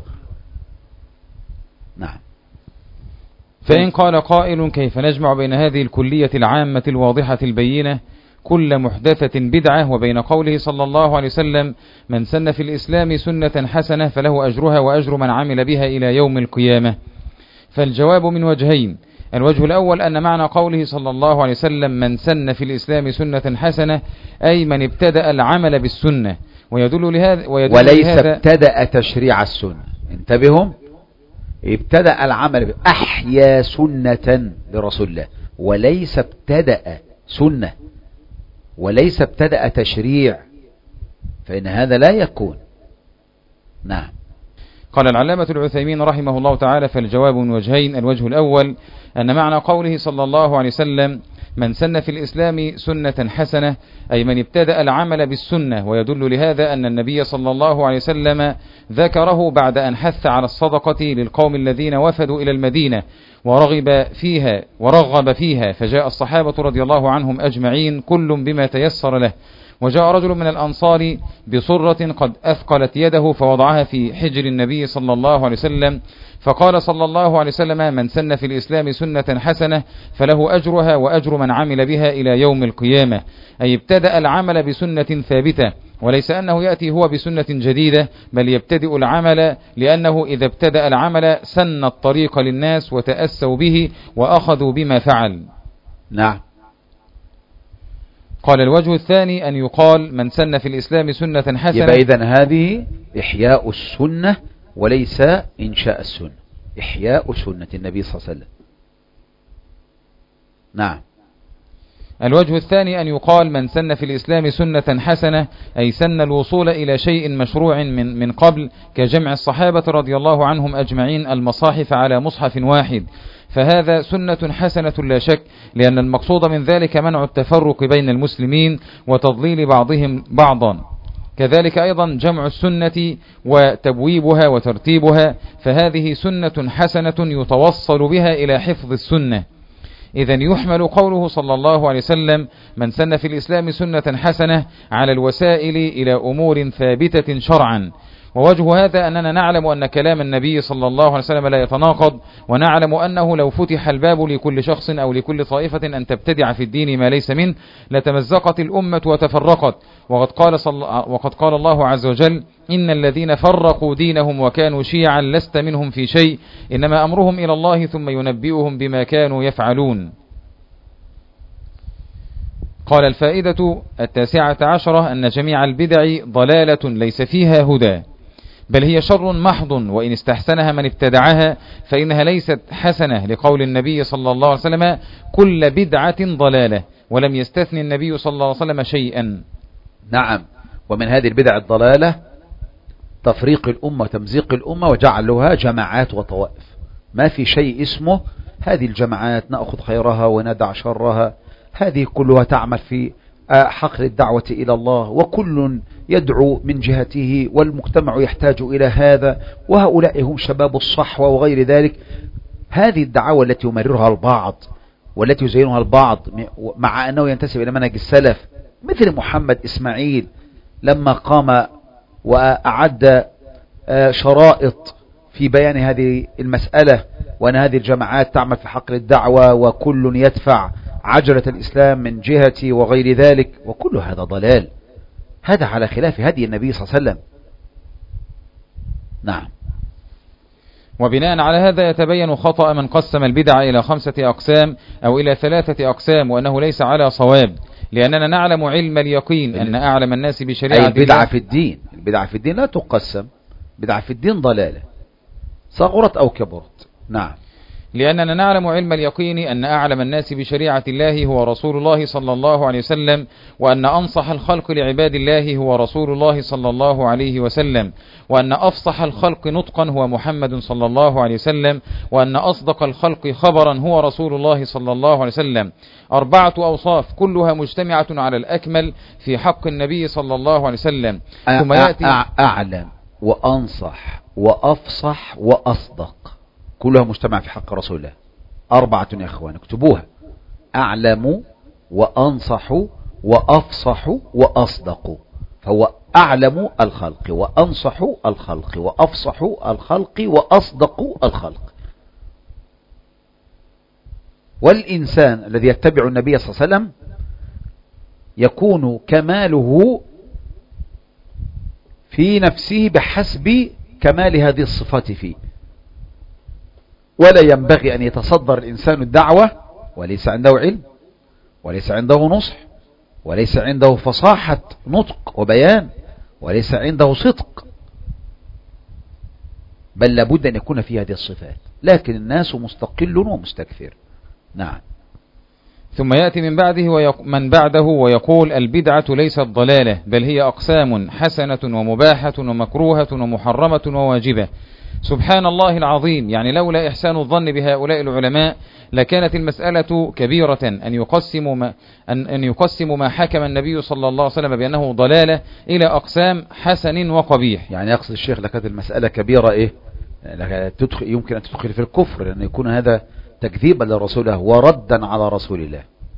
Speaker 1: نعم.
Speaker 2: فإن قال قائل كيف نجمع بين هذه الكلية العامة الواضحة البينة كل محدثة بدعة وبين قوله صلى الله عليه وسلم من سن في الإسلام سنة حسنة فله أجرها وأجر من عمل بها إلى يوم القيامة؟ فالجواب من وجهين. الوجه الأول أن معنى قوله صلى الله عليه وسلم من سن في الإسلام سنة حسنة أي من ابتدأ العمل بالسنة، ويدل لهذا ويدل
Speaker 1: وليس
Speaker 2: لهذا
Speaker 1: ابتدأ تشريع السنة. انتبهوا، ابتدأ العمل، أحيا سنة لرسول الله، وليس ابتدأ سنة، وليس ابتدأ تشريع. فإن هذا لا يكون. نعم.
Speaker 2: قال العلامة العثيمين رحمه الله تعالى: فالجواب من وجهين. الوجه الأول أن معنى قوله صلى الله عليه وسلم: من سن في الإسلام سنة حسنة، أي من ابتدأ العمل بالسنة، ويدل لهذا أن النبي صلى الله عليه وسلم ذكره بعد أن حث على الصدقة للقوم الذين وفدوا إلى المدينة ورغب فيها ورغب فيها فجاء الصحابة رضي الله عنهم أجمعين كل بما تيسر له. وجاء رجل من الأنصار بصرة قد أثقلت يده فوضعها في حجر النبي صلى الله عليه وسلم، فقال صلى الله عليه وسلم: من سن في الإسلام سنة حسنة فله أجرها وأجر من عمل بها إلى يوم القيامة، أي ابتدأ العمل بسنة ثابتة، وليس أنه يأتي هو بسنة جديدة، بل يبتدئ العمل لأنه إذا ابتدأ العمل سن الطريق للناس وتأسوا به وأخذوا بما فعل.
Speaker 1: نعم.
Speaker 2: قال الوجه الثاني أن يقال: من سن في الإسلام سنة حسنة.
Speaker 1: يبقى إذن هذه إحياء السنة وليس إنشاء السنة، إحياء سنة النبي صلى الله عليه وسلم. نعم.
Speaker 2: الوجه الثاني أن يقال: من سن في الإسلام سنة حسنة، أي سن الوصول إلى شيء مشروع من, من قبل، كجمع الصحابة رضي الله عنهم أجمعين المصاحف على مصحف واحد، فهذا سنة حسنة لا شك، لأن المقصود من ذلك منع التفرق بين المسلمين وتضليل بعضهم بعضا. كذلك أيضا جمع السنة وتبويبها وترتيبها، فهذه سنة حسنة يتوصل بها إلى حفظ السنة. إذن يحمل قوله صلى الله عليه وسلم: من سن في الإسلام سنة حسنة على الوسائل إلى أمور ثابتة شرعا. ووجه هذا أننا نعلم أن كلام النبي صلى الله عليه وسلم لا يتناقض، ونعلم أنه لو فتح الباب لكل شخص أو لكل طائفة أن تبتدع في الدين ما ليس منه لتمزقت الأمة وتفرقت. وقد قال, صل... وقد قال الله عز وجل: إن الذين فرقوا دينهم وكانوا شيعا لست منهم في شيء إنما أمرهم إلى الله ثم ينبئهم بما كانوا يفعلون. قال الفائدة التاسعة عشرة أن جميع البدع ضلالة ليس فيها هدى، بل هي شر محض، وإن استحسنها من ابتدعها فإنها ليست حسنة، لقول النبي صلى الله عليه وسلم: كل بدعة ضلالة، ولم يستثني النبي صلى الله عليه وسلم شيئا.
Speaker 1: نعم. ومن هذه البدع الضلالة تفريق الأمة وتمزيق الأمة وجعلها جماعات وطوائف، ما في شيء اسمه هذه الجماعات نأخذ خيرها وندع شرها، هذه كلها تعمل في حقل الدعوة إلى الله، وكل يدعو من جهته، والمجتمع يحتاج إلى هذا، وهؤلاء هم شباب الصحوة وغير ذلك. هذه الدعوة التي يمررها البعض والتي يزينها البعض مع أنه ينتسب إلى منهج السلف، مثل محمد إسماعيل لما قام وأعد شرائط في بيان هذه المسألة، وأن هذه الجماعات تعمل في حقل الدعوة وكل يدفع عجلة الإسلام من جهتي وغير ذلك، وكل هذا ضلال، هذا على خلاف هدي النبي صلى الله عليه وسلم. نعم.
Speaker 2: وبناء على هذا يتبين خطأ من قسم البدع إلى خمسة أقسام أو إلى ثلاثة أقسام، وأنه ليس على صواب، لأننا نعلم علم اليقين أن أعلم الناس بشريعة
Speaker 1: أي البدعة في الدين، البدعة في الدين لا تقسم، بدعة في الدين ضلالة صغرت أو كبرت. نعم.
Speaker 2: لأننا نعلم علم اليقين أن أعلم الناس بشريعة الله هو رسول الله صلى الله عليه وسلم، وأن أنصح الخلق لعباد الله هو رسول الله صلى الله عليه وسلم، وأن أفصح الخلق نطقا هو محمد صلى الله عليه وسلم، وأن أصدق الخلق خبرا هو رسول الله صلى الله عليه وسلم. أربعة أوصاف كلها مجتمعة على الأكمل في حق النبي صلى الله عليه وسلم.
Speaker 1: ثم يأتي أعلم وأنصح وأفصح وأصدق، كلها مجتمع في حق رسول الله. أربعة يا أخوان اكتبوها: أعلم وأنصح وأفصح وأصدق. فهو أعلم الخلق وأنصح الخلق وأفصح الخلق وأصدق الخلق. والإنسان الذي يتبع النبي صلى الله عليه وسلم يكون كماله في نفسه بحسب كمال هذه الصفات فيه، ولا ينبغي أن يتصدر الإنسان الدعوة وليس عنده علم وليس عنده نصح وليس عنده فصاحة نطق وبيان وليس عنده صدق، بل لابد أن يكون فيه هذه الصفات، لكن الناس مستقل ومستكثر. نعم.
Speaker 2: ثم يأتي من بعده ويق... من بعده ويقول البدعة ليست ضلالة بل هي أقسام حسنة ومباحة ومكروهة ومحرمة وواجبة. سبحان الله العظيم، يعني لولا إحسان الظن بهؤلاء العلماء لكانت المسألة كبيرة أن يقسموا ما, أن, أن يقسموا ما حكم النبي صلى الله عليه وسلم بأنه ضلالة إلى أقسام حسن وقبيح.
Speaker 1: يعني يقصد الشيخ لكانت المسألة كبيرة إيه؟ تدخل يمكن أن تدخل في الكفر، لأن يكون هذا تكذيبا لرسوله وردا على رسول الله.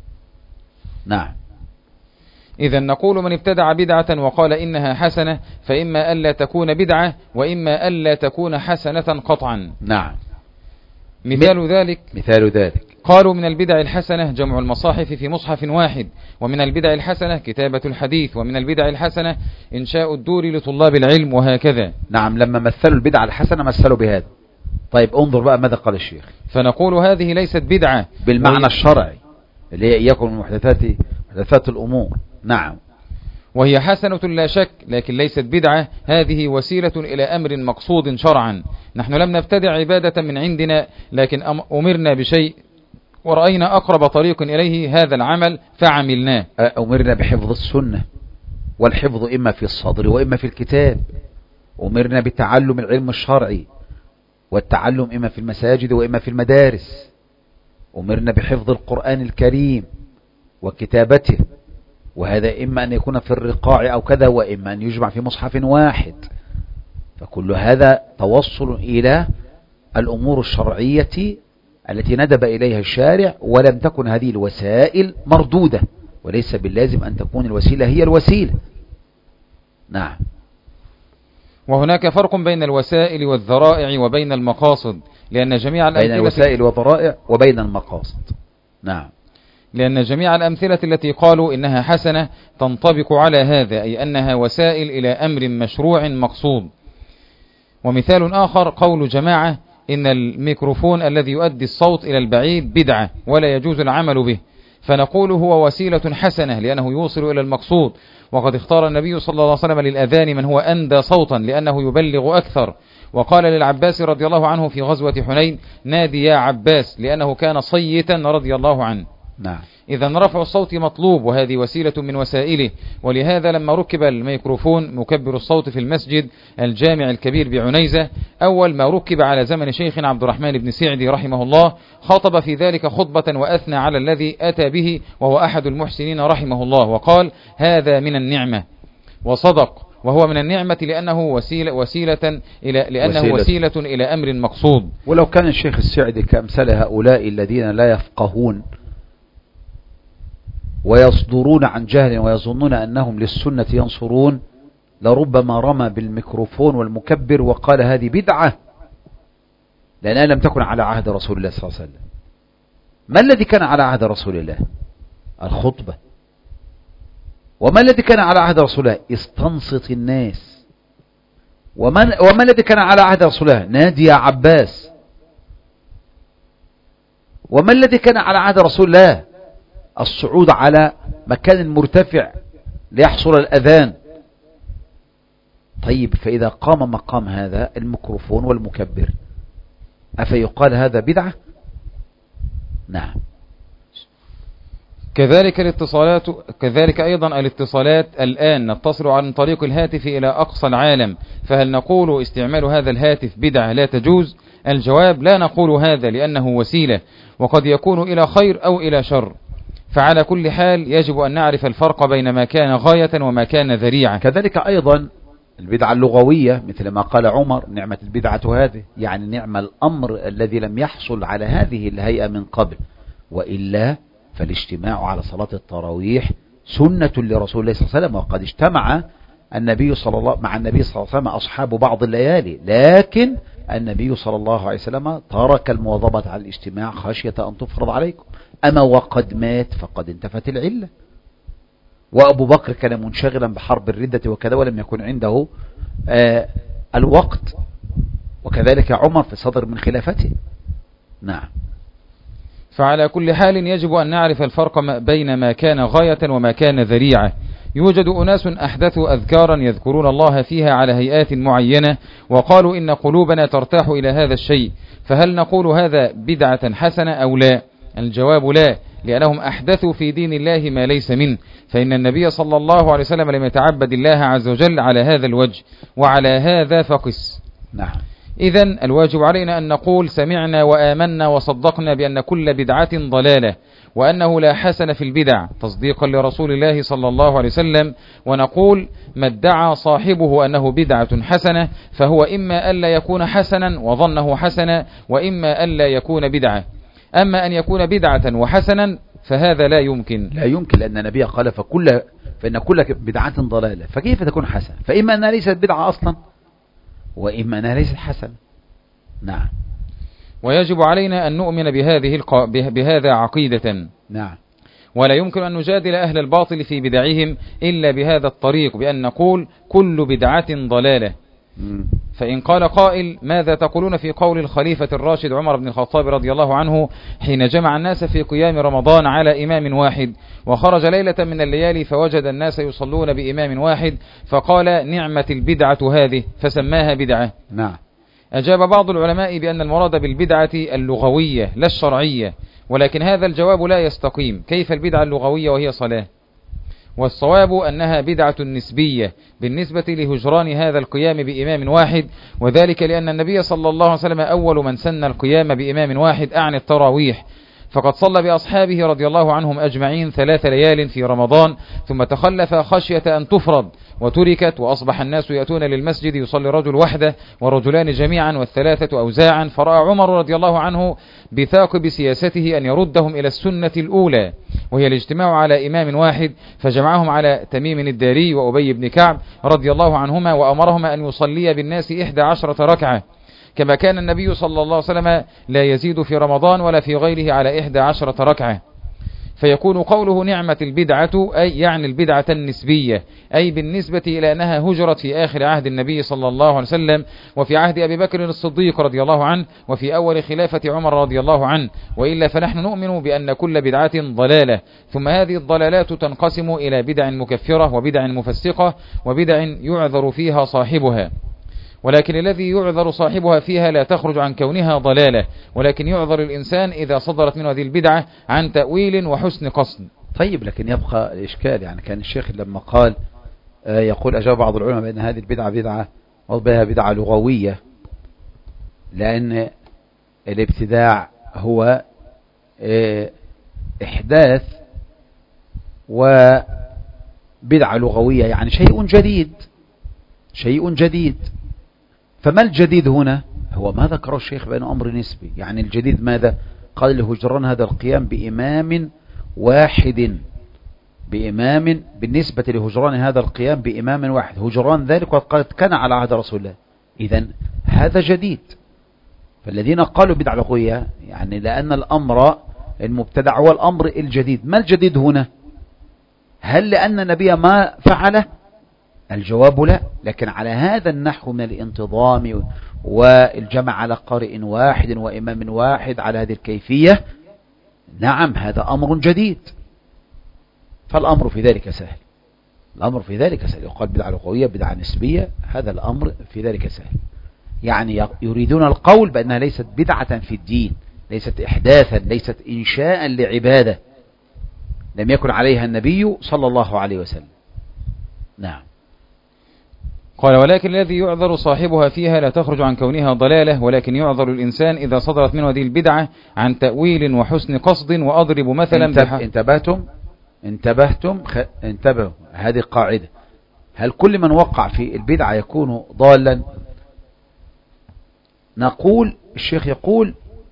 Speaker 1: نعم.
Speaker 2: إذا نقول من ابتدع بدعة وقال إنها حسنة فإما ألا تكون بدعة وإما ألا تكون حسنة قطعا.
Speaker 1: نعم.
Speaker 2: مثال م... ذلك
Speaker 1: مثال ذلك
Speaker 2: قالوا من البدع الحسنة جمع المصاحف في مصحف واحد، ومن البدع الحسنة كتابة الحديث، ومن البدع الحسنة إنشاء الدور لطلاب العلم، وهكذا.
Speaker 1: نعم. لما مثلوا البدعة الحسنة مثلوا بهذا. طيب انظر بقى ماذا قال الشيخ.
Speaker 2: فنقول هذه ليست بدعة
Speaker 1: بالمعنى وهي... الشرعي اللي هي يكون من محدثات محدثات الأمور. نعم.
Speaker 2: وهي حسنة لا شك، لكن ليست بدعة، هذه وسيلة إلى أمر مقصود شرعا. نحن لم نبتدع عبادة من عندنا، لكن أمرنا بشيء ورأينا أقرب طريق إليه هذا العمل فعملناه.
Speaker 1: أمرنا بحفظ السنة، والحفظ إما في الصدر وإما في الكتاب. أمرنا بتعلم العلم الشرعي، والتعلم إما في المساجد وإما في المدارس. أمرنا بحفظ القرآن الكريم وكتابته، وهذا إما أن يكون في الرقاع أو كذا، وإما أن يجمع في مصحف واحد. فكل هذا توصل إلى الأمور الشرعية التي ندب إليها الشارع، ولم تكن هذه الوسائل مردودة، وليس باللازم أن تكون الوسيلة هي الوسيلة. نعم.
Speaker 2: وهناك فرق بين الوسائل والذرائع وبين المقاصد، لأن جميع الأمثلة
Speaker 1: بين الوسائل والذرائع وبين المقاصد. نعم.
Speaker 2: لأن جميع الأمثلة التي قالوا إنها حسنة تنطبق على هذا، أي أنها وسائل إلى أمر مشروع مقصود. ومثال آخر قول جماعة إن الميكروفون الذي يؤدي الصوت إلى البعيد بدعة ولا يجوز العمل به، فنقول هو وسيلة حسنة لأنه يوصل إلى المقصود. وقد اختار النبي صلى الله عليه وسلم للأذان من هو أندى صوتا لأنه يبلغ أكثر، وقال للعباس رضي الله عنه في غزوة حنين نادي يا عباس، لأنه كان صيتا رضي الله عنه.
Speaker 1: نعم.
Speaker 2: إذا رفع الصوت مطلوب، وهذه وسيلة من وسائله. ولهذا لما ركب الميكروفون مكبر الصوت في المسجد الجامع الكبير بعنيزة أول ما ركب على زمن شيخنا عبد الرحمن بن سعدي رحمه الله، خطب في ذلك خطبة وأثنى على الذي أتى به وهو أحد المحسنين رحمه الله، وقال هذا من النعمة، وصدق، وهو من النعمة لأنه وسيلة وسيلة إلى لأنه وسيلة, وسيلة إلى أمر مقصود.
Speaker 1: ولو كان الشيخ السعدي كأمثال هؤلاء الذين لا يفقهون ويصدرون عن جهل ويظنون أنهم للسنة ينصرون، لربما رمى بالميكروفون والمكبر وقال هذه بدعة، لأنها لم تكن على عهد رسول الله صلى الله عليه وسلم. ما الذي كان على عهد رسول الله؟ الخطبة. وما الذي كان على عهد رسول الله؟ استنصت الناس. وما, وما الذي كان على عهد رسول الله؟ نادي يا عباس. وما الذي كان على عهد رسول الله؟ الصعود على مكان مرتفع ليحصل الأذان. طيب، فإذا قام مقام هذا الميكروفون والمكبر أفيقال هذا بدعة؟ نعم.
Speaker 2: كذلك الاتصالات كذلك أيضا الاتصالات الآن نتصل عن طريق الهاتف إلى أقصى العالم، فهل نقول استعمال هذا الهاتف بدعة لا تجوز؟ الجواب لا نقول هذا، لأنه وسيلة وقد يكون إلى خير أو إلى شر. فعلى كل حال يجب أن نعرف الفرق بين ما كان غاية وما كان ذريعة.
Speaker 1: كذلك أيضا البدعة اللغوية، مثل ما قال عمر نعمة البدعة هذه، يعني نعم الأمر الذي لم يحصل على هذه الهيئة من قبل، وإلا فالاجتماع على صلاة التراويح سنة لرسول الله صلى الله عليه وسلم، وقد اجتمع النبي صلى الله مع النبي صلى الله عليه وسلم أصحاب بعض الليالي، لكن النبي صلى الله عليه وسلم ترك المواظبة على الاجتماع خشية أن تفرض عليكم. أما وقد مات فقد انتفت العلة. وأبو بكر كان منشغلا بحرب الردة وكذا ولم يكن عنده آه الوقت، وكذلك عمر في صدر من خلافته. نعم.
Speaker 2: فعلى كل حال يجب أن نعرف الفرق بين ما كان غاية وما كان ذريعة. يوجد أناس أحدثوا أذكارا يذكرون الله فيها على هيئات معينة وقالوا إن قلوبنا ترتاح إلى هذا الشيء، فهل نقول هذا بدعة حسنة أو لا؟ الجواب لا، لأنهم أحدثوا في دين الله ما ليس منه، فإن النبي صلى الله عليه وسلم لم يتعبد الله عز وجل على هذا الوجه، وعلى هذا فقس.
Speaker 1: نعم.
Speaker 2: إذن الواجب علينا أن نقول سمعنا وآمنا وصدقنا بأن كل بدعة ضلالة، وأنه لا حسن في البدع، تصديقا لرسول الله صلى الله عليه وسلم. ونقول ما ادعى صاحبه أنه بدعة حسنة فهو إما ألا يكون حسنا وظنه حسنا، وإما ألا يكون بدعة. أما أن يكون بدعة وحسنا فهذا لا يمكن.
Speaker 1: لا يمكن، لأن النبي قال فكل فإن كل بدعة ضلالة، فكيف تكون حسنة؟ فإما أنها ليست بدعة أصلا، وإما أنها ليست حسنة. نعم.
Speaker 2: ويجب علينا أن نؤمن بهذه الق... بهذا عقيدة.
Speaker 1: نعم.
Speaker 2: ولا يمكن أن نجادل أهل الباطل في بدعهم إلا بهذا الطريق، بأن نقول كل بدعة ضلالة. فإن قال قائل ماذا تقولون في قول الخليفة الراشد عمر بن الخطاب رضي الله عنه حين جمع الناس في قيام رمضان على إمام واحد، وخرج ليلة من الليالي فوجد الناس يصلون بإمام واحد، فقال نعمة البدعة هذه، فسماها بدعة.
Speaker 1: نعم.
Speaker 2: أجاب بعض العلماء بأن المراد بالبدعة اللغوية لا الشرعية، ولكن هذا الجواب لا يستقيم. كيف البدعة اللغوية وهي صلاة؟ والصواب أنها بدعة نسبية بالنسبة لهجران هذا القيام بإمام واحد، وذلك لأن النبي صلى الله عليه وسلم أول من سن القيام بإمام واحد أعني التراويح، فقد صلى بأصحابه رضي الله عنهم أجمعين ثلاث ليال في رمضان، ثم تخلف خشية أن تفرض وتركت، وأصبح الناس يأتون للمسجد يصلي رجل وحده ورجلان جميعا والثلاثة أوزاعا، فرأى عمر رضي الله عنه بثاقب سياسته أن يردهم إلى السنة الأولى وهي الاجتماع على إمام واحد، فجمعهم على تميم الداري وأبي بن كعب رضي الله عنهما، وأمرهما أن يصلي بالناس إحدى عشرة ركعة، كما كان النبي صلى الله عليه وسلم لا يزيد في رمضان ولا في غيره على إحدى عشرة ركعة. فيكون قوله نعمة البدعة أي يعني البدعة النسبية، أي بالنسبة إلى أنها هجرت في آخر عهد النبي صلى الله عليه وسلم، وفي عهد أبي بكر الصديق رضي الله عنه، وفي أول خلافة عمر رضي الله عنه. وإلا فنحن نؤمن بأن كل بدعة ضلالة، ثم هذه الضلالات تنقسم إلى بدع مكفرة وبدع مفسقة وبدع يعذر فيها صاحبها، ولكن الذي يعذر صاحبها فيها لا تخرج عن كونها ضلالة، ولكن يعذر الإنسان إذا صدرت منه هذه البدعة عن تأويل وحسن قصد.
Speaker 1: طيب، لكن يبقى الإشكال، يعني كان الشيخ لما قال آه يقول أجاب بعض العلماء بأن هذه البدعة بدعة وضبها بدعة لغوية، لأن الابتداع هو آه إحداث وبدعة لغوية، يعني شيء جديد شيء جديد. فما الجديد هنا؟ هو ما ذكره الشيخ بأنه أمر نسبي. يعني الجديد ماذا؟ قال لهجران هذا القيام بإمام واحد، بإمام بالنسبة لهجران هذا القيام بإمام واحد، هجران ذلك وقد كان على عهد رسول الله. إذن هذا جديد. فالذين قالوا بدعة لغوية يعني لأن الأمر المبتدع هو الأمر الجديد. ما الجديد هنا؟ هل لأن النبي ما فعله؟ الجواب لا، لكن على هذا النحو من الانتظام والجمع على قارئ واحد وإمام واحد على هذه الكيفية، نعم هذا أمر جديد. فالأمر في ذلك سهل، الأمر في ذلك سهل. يقال بدعة لغوية بدعة نسبية، هذا الأمر في ذلك سهل. يعني يريدون القول بأنها ليست بدعة في الدين، ليست إحداثا، ليست إنشاء لعبادة لم يكن عليها النبي صلى الله عليه وسلم. نعم.
Speaker 2: قال ولكن الذي يعذر صاحبها فيها لا تخرج عن كونها ضلالة، ولكن يعذر الإنسان إذا صدرت منه هذه البدعة عن تأويل وحسن قصد. وأضرب مثلا
Speaker 1: انتب... انتبهتم انتبهتم خ... انتبهوا هذه قاعدة. هل كل من وقع في البدعة يكون ضالا؟ نقول الشيخ يقول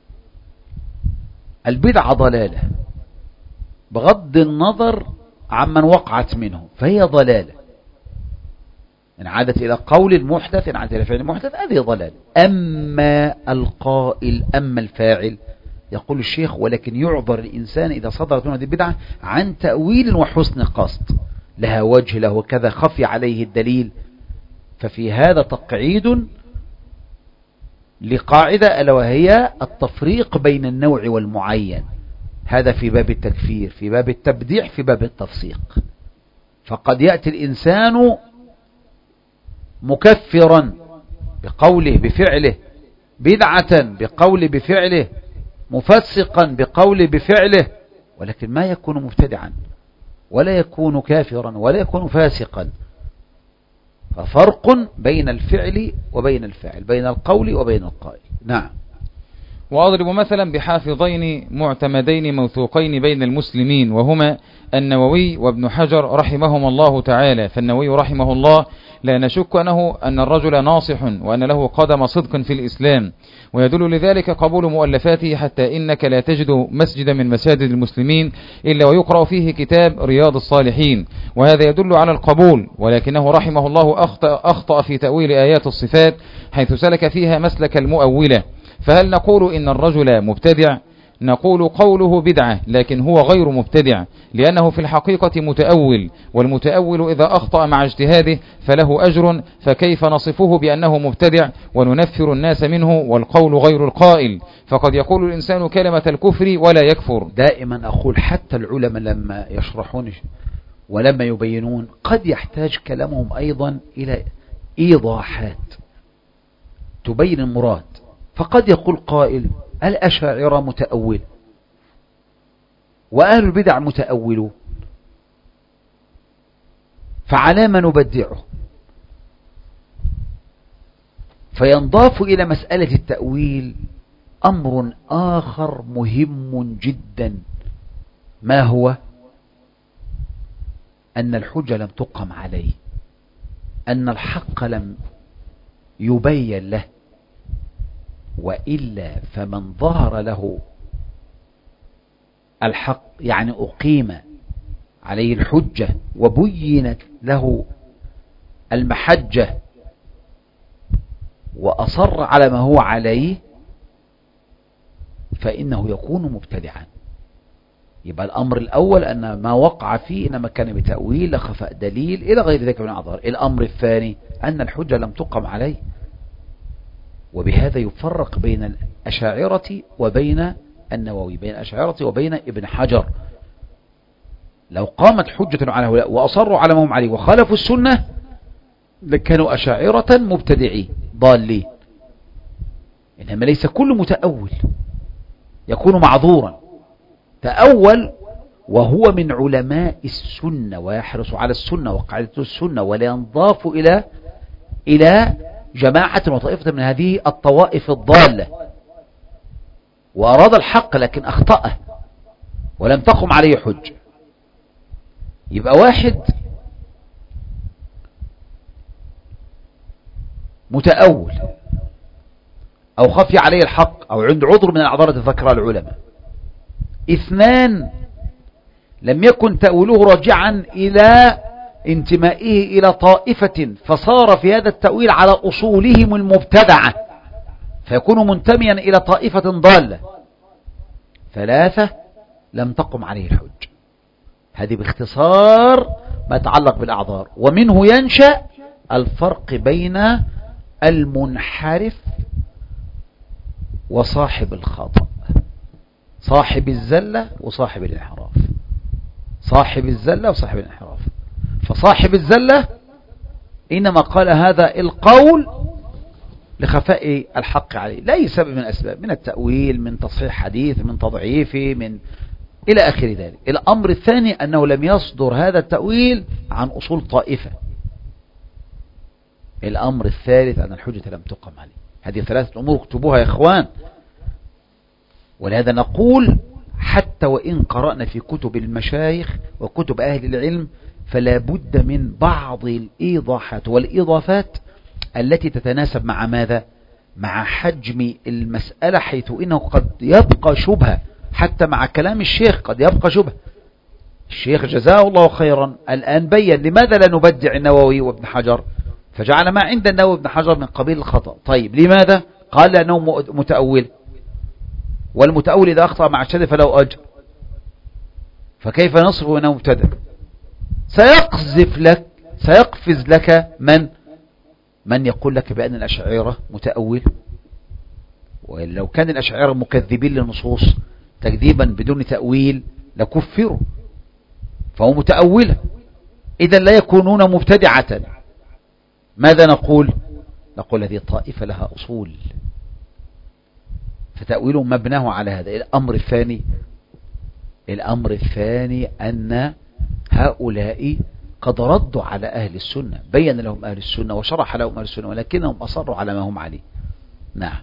Speaker 1: البدعة ضلالة بغض النظر عمن وقعت منه، فهي ضلالة. إن عادت إلى قول محدث، إن عادت إلى فعل محدث، هذه ضلال. أما القائل، أما الفاعل، يقول الشيخ ولكن يعذر الإنسان إذا صدرت منه هذه البدعة عن تأويل وحسن قصد، لها وجه، له كذا، خفي عليه الدليل. ففي هذا تقعيد لقاعدة ألا وهي التفريق بين النوع والمعين. هذا في باب التكفير، في باب التبديع، في باب التفسيق. فقد يأتي الإنسان مكفرا بقوله بفعله، بدعة بقوله بفعله، مفسقا بقوله بفعله، ولكن ما يكون مبتدعا ولا يكون كافرا ولا يكون فاسقا. ففرق بين الفعل وبين الفاعل، بين القول وبين القائل. نعم.
Speaker 2: وأضرب مثلا بحافظين معتمدين موثوقين بين المسلمين، وهما النووي وابن حجر رحمهما الله تعالى. فالنووي رحمه الله لا نشك أنه أن الرجل ناصح وأن له قدم صدق في الإسلام، ويدل لذلك قبول مؤلفاته، حتى إنك لا تجد مسجد من مساجد المسلمين إلا ويقرأ فيه كتاب رياض الصالحين، وهذا يدل على القبول. ولكنه رحمه الله أخطأ, أخطأ في تأويل آيات الصفات، حيث سلك فيها مسلك المؤولة. فهل نقول إن الرجل مبتدع؟ نقول قوله بدعة، لكن هو غير مبتدع، لأنه في الحقيقة متأول، والمتأول إذا أخطأ مع اجتهاده فله أجر، فكيف نصفه بأنه مبتدع وننفر الناس منه والقول غير القائل؟ فقد يقول الإنسان كلمة الكفر ولا يكفر.
Speaker 1: دائما أقول حتى العلماء لما يشرحون ولما يبينون قد يحتاج كلامهم أيضا إلى إيضاحات تبين المراد. فقد يقول قائل الأشاعرة متأول وأهل البدع متأولون، فعلى ما نبدعه؟ فينضاف إلى مسألة التأويل أمر آخر مهم جدا، ما هو؟ أن الحجة لم تقم عليه، أن الحق لم يبين له، وإلا فمن ظهر له الحق يعني أقيم عليه الحجة وبينت له المحجة وأصر على ما هو عليه، فإنه يكون مبتدعا. يبقى الأمر الأول أن ما وقع فيه إنما كان بتأويل لخفاء دليل إلى غير ذلك من الأعذار. الأمر الثاني أن الحجة لم تقم عليه، وبهذا يفرق بين الأشاعرة وبين النووي، بين الأشاعرة وبين ابن حجر. لو قامت حجة على هؤلاء وأصروا على ما هم عليه وخالفوا السنة لكانوا أشاعرة مبتدعين ضالين. إنما ليس كل متأول يكون معذورا. تأول وهو من علماء السنة ويحرص على السنة وقاعدة السنة، ولا ينضاف إلى إلى جماعة وطائفة من هذه الطوائف الضالة، وأراد الحق لكن أخطأه ولم تقم عليه حجة. يبقى واحد متأول أو خفي عليه الحق أو عند عذر من الأعذار التي ذكرها العلماء. اثنان لم يكن تأويله راجعا إلى انتمائه إلى طائفة فصار في هذا التأويل على أصولهم المبتدعة فيكون منتميا إلى طائفة ضالة. ثلاثة لم تقم عليه الحج. هذه باختصار ما يتعلق بالأعذار. ومنه ينشأ الفرق بين المنحرف وصاحب الخطأ، صاحب الزلة وصاحب الانحراف، صاحب الزلة وصاحب الانحراف. فصاحب الزلة إنما قال هذا القول لخفاء الحق عليه، لا يسبب من أسباب، من التأويل، من تصحيح حديث، من تضعيفه، من إلى آخر ذلك. الأمر الثاني أنه لم يصدر هذا التأويل عن أصول طائفة. الأمر الثالث أن الحجة لم تقم عليه. هذه ثلاثة أمور اكتبوها يا إخوان. ولهذا نقول حتى وإن قرأنا في كتب المشايخ وكتب أهل العلم فلا بد من بعض الإيضاحات والإضافات التي تتناسب مع ماذا؟ مع حجم المسألة، حيث إنه قد يبقى شبهة حتى مع كلام الشيخ، قد يبقى شبهة. الشيخ جزاه الله خيرا الآن بيّن لماذا لا نبدع النووي وابن حجر، فجعل ما عند النووي وابن حجر من قبيل الخطأ. طيب لماذا؟ قال لأنه متأول، والمتأول إذا أخطأ مع الشذ فله أجر، فكيف نصفه أنه مبتدع؟ سيقذف لك سيقفز لك من من يقول لك بأن الأشاعرة متأول، ولو كان الأشاعرة مكذبين للنصوص تكذيبا بدون تأويل لكفروا، فهو متأولا، إذا لا يكونون مبتدعة. ماذا نقول؟ نقول هذه الطائفة لها أصول، فتأويلهم مبناه على هذا. الأمر الثاني الأمر الثاني أن هؤلاء قد ردوا على أهل السنة، بين لهم أهل السنة وشرح لهم أهل السنة، ولكنهم أصروا على ما هم عليه. نعم.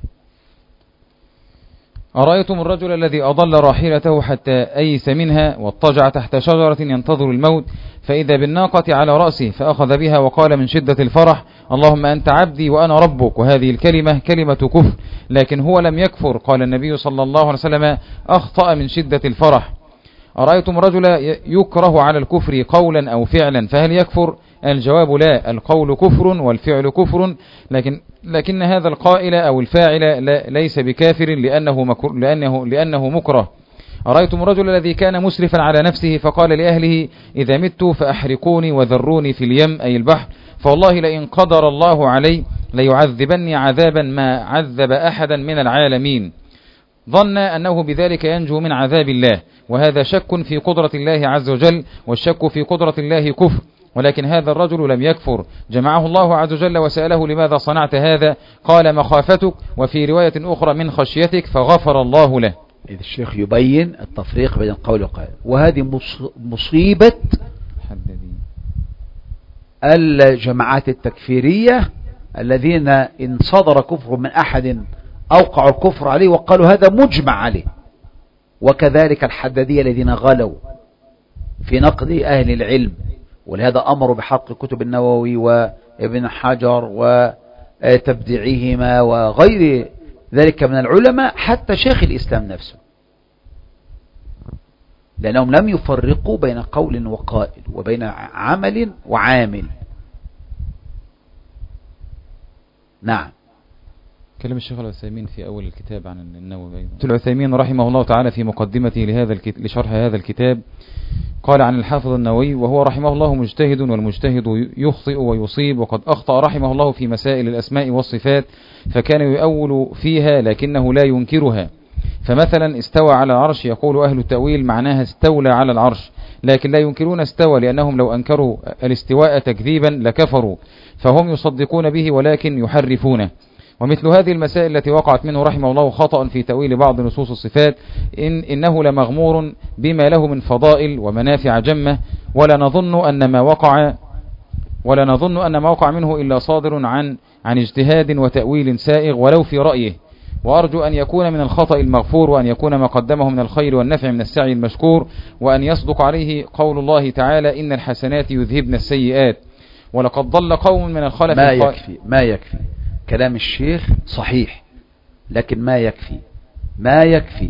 Speaker 2: أرأيتم الرجل الذي أضل راحلته حتى أيس منها واضطجع تحت شجرة ينتظر الموت، فإذا بالناقة على رأسه فأخذ بها وقال من شدة الفرح: اللهم أنت عبدي وأنا ربك. وهذه الكلمة كلمة كفر، لكن هو لم يكفر. قال النبي صلى الله عليه وسلم: أخطأ من شدة الفرح. أرأيتم الرجل يكره على الكفر قولا أو فعلا، فهل يكفر؟ الجواب لا، القول كفر والفعل كفر، لكن لكن هذا القائل أو الفاعل ليس بكافر لأنه, مكر لأنه, لأنه مكره. أرأيتم الرجل الذي كان مسرفا على نفسه فقال لأهله: إذا مت فأحرقوني وذروني في اليم أي البحر، فوالله لئن قدر الله علي ليعذبني عذابا ما عذب أحدا من العالمين، ظن أنه بذلك ينجو من عذاب الله، وهذا شك في قدرة الله عز وجل، والشك في قدرة الله كفر. ولكن هذا الرجل لم يكفر، جمعه الله عز وجل وسأله: لماذا صنعت هذا؟ قال: مخافتك، وفي رواية أخرى: من خشيتك، فغفر الله له.
Speaker 1: إذ الشيخ يبين التفريق بين القول والقول، وهذه مصيبة الجماعات التكفيرية الذين إن صدر كفر من أحد أوقعوا الكفر عليه وقالوا هذا مجمع عليه، وكذلك الحدادية الذين غلوا في نقد أهل العلم، ولهذا أمروا بحرق كتب النووي وابن حجر وتبديعهما وغير ذلك من العلماء، حتى شيخ الإسلام نفسه، لأنهم لم يفرقوا بين قول وقائل وبين عمل وعامل. نعم.
Speaker 2: كلام الشيخ العثيمين في أول الكتاب عن النووي أيضا. العثيمين رحمه الله تعالى في مقدمته لهذا الكت... لشرح هذا الكتاب قال عن الحافظ النووي: وهو رحمه الله مجتهد، والمجتهد يخطئ ويصيب، وقد أخطأ رحمه الله في مسائل الأسماء والصفات، فكان يؤول فيها لكنه لا ينكرها. فمثلا استوى على العرش، يقول أهل التأويل معناها استولى على العرش، لكن لا ينكرون استوى، لأنهم لو أنكروا الاستواء تكذيبا لكفروا، فهم يصدقون به ولكن يحرفونه. ومثل هذه المسائل التي وقعت منه رحمه الله خطأ في تأويل بعض نصوص الصفات، إن إنه لمغمور بما له من فضائل ومنافع جمة، ولا نظن أن ما وقع ولا نظن أن ما وقع منه إلا صادر عن عن اجتهاد وتأويل سائغ ولو في رأيه. وأرجو أن يكون من الخطأ المغفور، وأن يكون ما قدمه من الخير والنفع من السعي المشكور، وأن يصدق عليه قول الله تعالى: إن الحسنات يذهبن السيئات. ولقد ضل قوم من الخلف.
Speaker 1: ما يكفي ما يكفي كلام الشيخ صحيح، لكن ما يكفي ما يكفي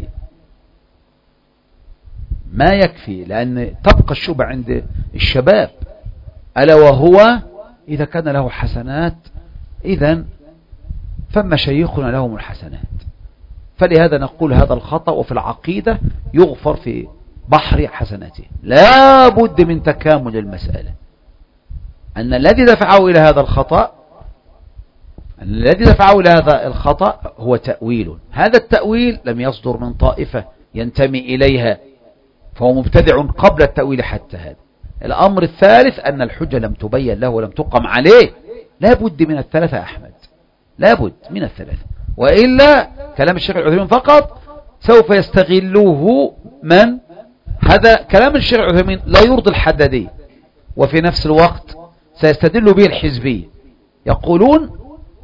Speaker 1: ما يكفي لأن تبقى الشبهة عند الشباب، ألا وهو إذا كان له حسنات إذن فما شيخنا لهم الحسنات. فلهذا نقول هذا الخطأ، وفي العقيدة يغفر في بحر حسناته. لا بد من تكامل المسألة، أن الذي دفعه إلى هذا الخطأ الذي دفعه إلى هذا الخطأ هو تأويل، هذا التأويل لم يصدر من طائفة ينتمي إليها، فهو مبتدع قبل التأويل حتى هذا. الأمر الثالث أن الحجة لم تبين له ولم تقم عليه. لا بد من الثلاثة أحمد، لا بد من الثلاثة، وإلا كلام الشيخ العثيمين فقط سوف يستغلوه من هذا كلام الشيخ العثيمين لا يرضي الحدادية، وفي نفس الوقت سيستدل به الحزبية، يقولون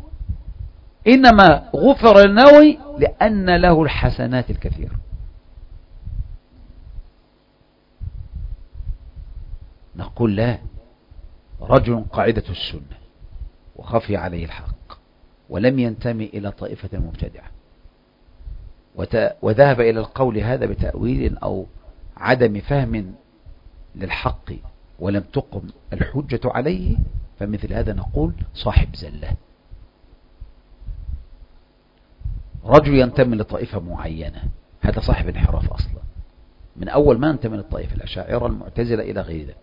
Speaker 1: إنما غفر النووي لأن له الحسنات الكثيرة. نقول لا، رجل قاعدة السنة وخفي عليه الحق ولم ينتمي إلى طائفة مبتدعة وذهب إلى القول هذا بتأويل أو عدم فهم للحق ولم تقم الحجة عليه، فمثل هذا نقول صاحب زلة. رجل ينتمي لطائفة معينة، هذا صاحب انحراف أصلا، من أول ما انتمي للطائفة الأشاعرة المعتزلة إلى غير ذلك،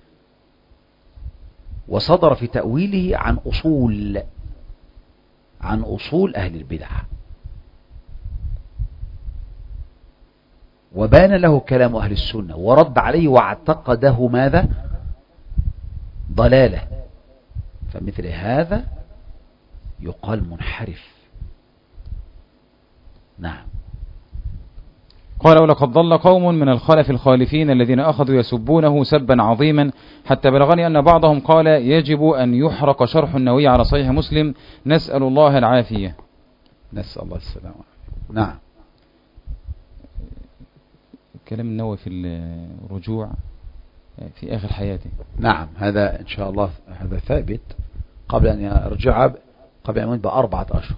Speaker 1: وصدر في تأويله عن أصول عن أصول أهل البدع، وبان له كلام أهل السنة ورد عليه واعتقده ماذا؟ ضلالة. فمثل هذا يقال منحرف. نعم.
Speaker 2: قال: ولقد ضل قوم من الخلف الخالفين الذين أخذوا يسبونه سبا عظيما حتى بلغني أن بعضهم قال يجب أن يحرق شرح النووي على صحيح مسلم، نسأل الله العافية.
Speaker 1: نسأل الله السلامة. نعم.
Speaker 2: كلام النووي في الرجوع في آخر حياته.
Speaker 1: نعم، هذا إن شاء الله هذا ثابت قبل أن يرجع، قبل أن يموت بأربعة أشهر،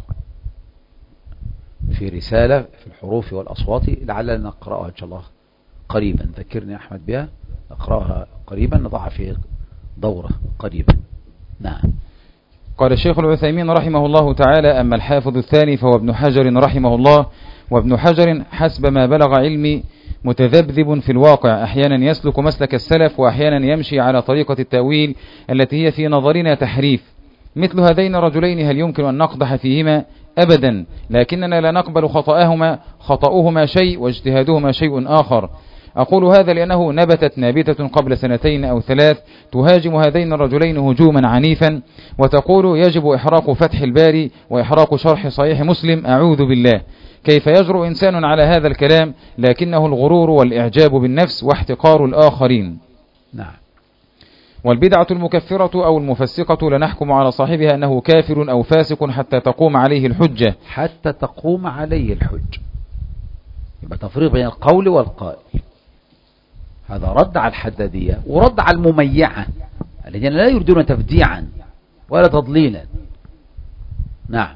Speaker 1: في رسالة في الحروف والأصوات، لعلنا نقرأها إن شاء الله قريبا. ذكرني أحمد بها، نقرأها قريبا، نضعها في دورة قريبا. نعم.
Speaker 2: قال الشيخ العثيمين رحمه الله تعالى: أما الحافظ الثاني فهو ابن حجر رحمه الله. وابن حجر حسب ما بلغ علمي متذبذب في الواقع، أحيانا يسلك مسلك السلف وأحيانا يمشي على طريقة التأويل التي هي في نظرنا تحريف. مثل هذين الرجلين هل يمكن أن نقدح فيهما؟ أبدا، لكننا لا نقبل خطأهما خطأهما شيء واجتهادهما شيء آخر. أقول هذا لأنه نبتت نابتة قبل سنتين أو ثلاث تهاجم هذين الرجلين هجوما عنيفا وتقول يجب إحراق فتح الباري وإحراق شرح صحيح مسلم. أعوذ بالله، كيف يجرؤ إنسان على هذا الكلام؟ لكنه الغرور والإعجاب بالنفس واحتقار الآخرين.
Speaker 1: نعم.
Speaker 2: والبدعة المكفرة أو المفسقة لا نحكم على صاحبها أنه كافر أو فاسق حتى تقوم عليه الحجة.
Speaker 1: حتى تقوم عليه الحجة، يبقى تفريق بين القول والقائل. هذا رد على الحدادية ورد على المميعة الذين لا يريدون تفديعا ولا تضليلا. نعم.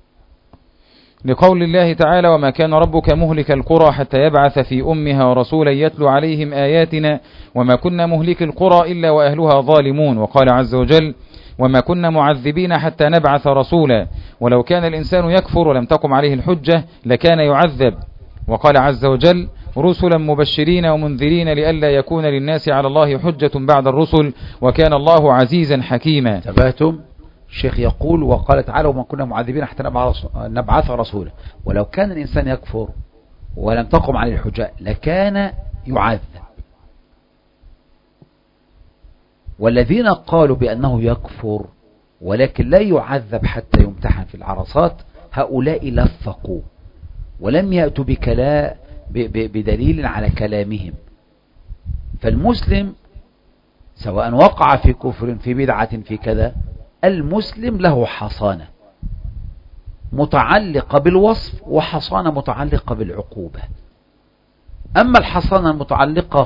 Speaker 2: لقول الله تعالى: وما كان ربك مهلك القرى حتى يبعث في أمها رسولا يتلو عليهم آياتنا وما كنا مهلك القرى إلا وأهلها ظالمون. وقال عز وجل: وما كنا معذبين حتى نبعث رسولا. ولو كان الإنسان يكفر ولم تقم عليه الحجة لكان يعذب. وقال عز وجل: رسلا مبشرين ومنذرين لئلا يكون للناس على الله حجة بعد الرسل وكان الله عزيزا حكيما.
Speaker 1: تبهتم. الشيخ يقول: وقال تعالى: وما كنا معذبين حتى نبعث رسولا. ولو كان الإنسان يكفر ولم تقم عليه الحجة لكان يعذب. والذين قالوا بأنه يكفر ولكن لا يعذب حتى يمتحن في العرصات هؤلاء لفقوا ولم يأتوا بكلا بدليل على كلامهم. فالمسلم سواء وقع في كفر في بدعة في كذا، المسلم له حصانة متعلقة بالوصف وحصانة متعلقة بالعقوبة. أما الحصانة المتعلقة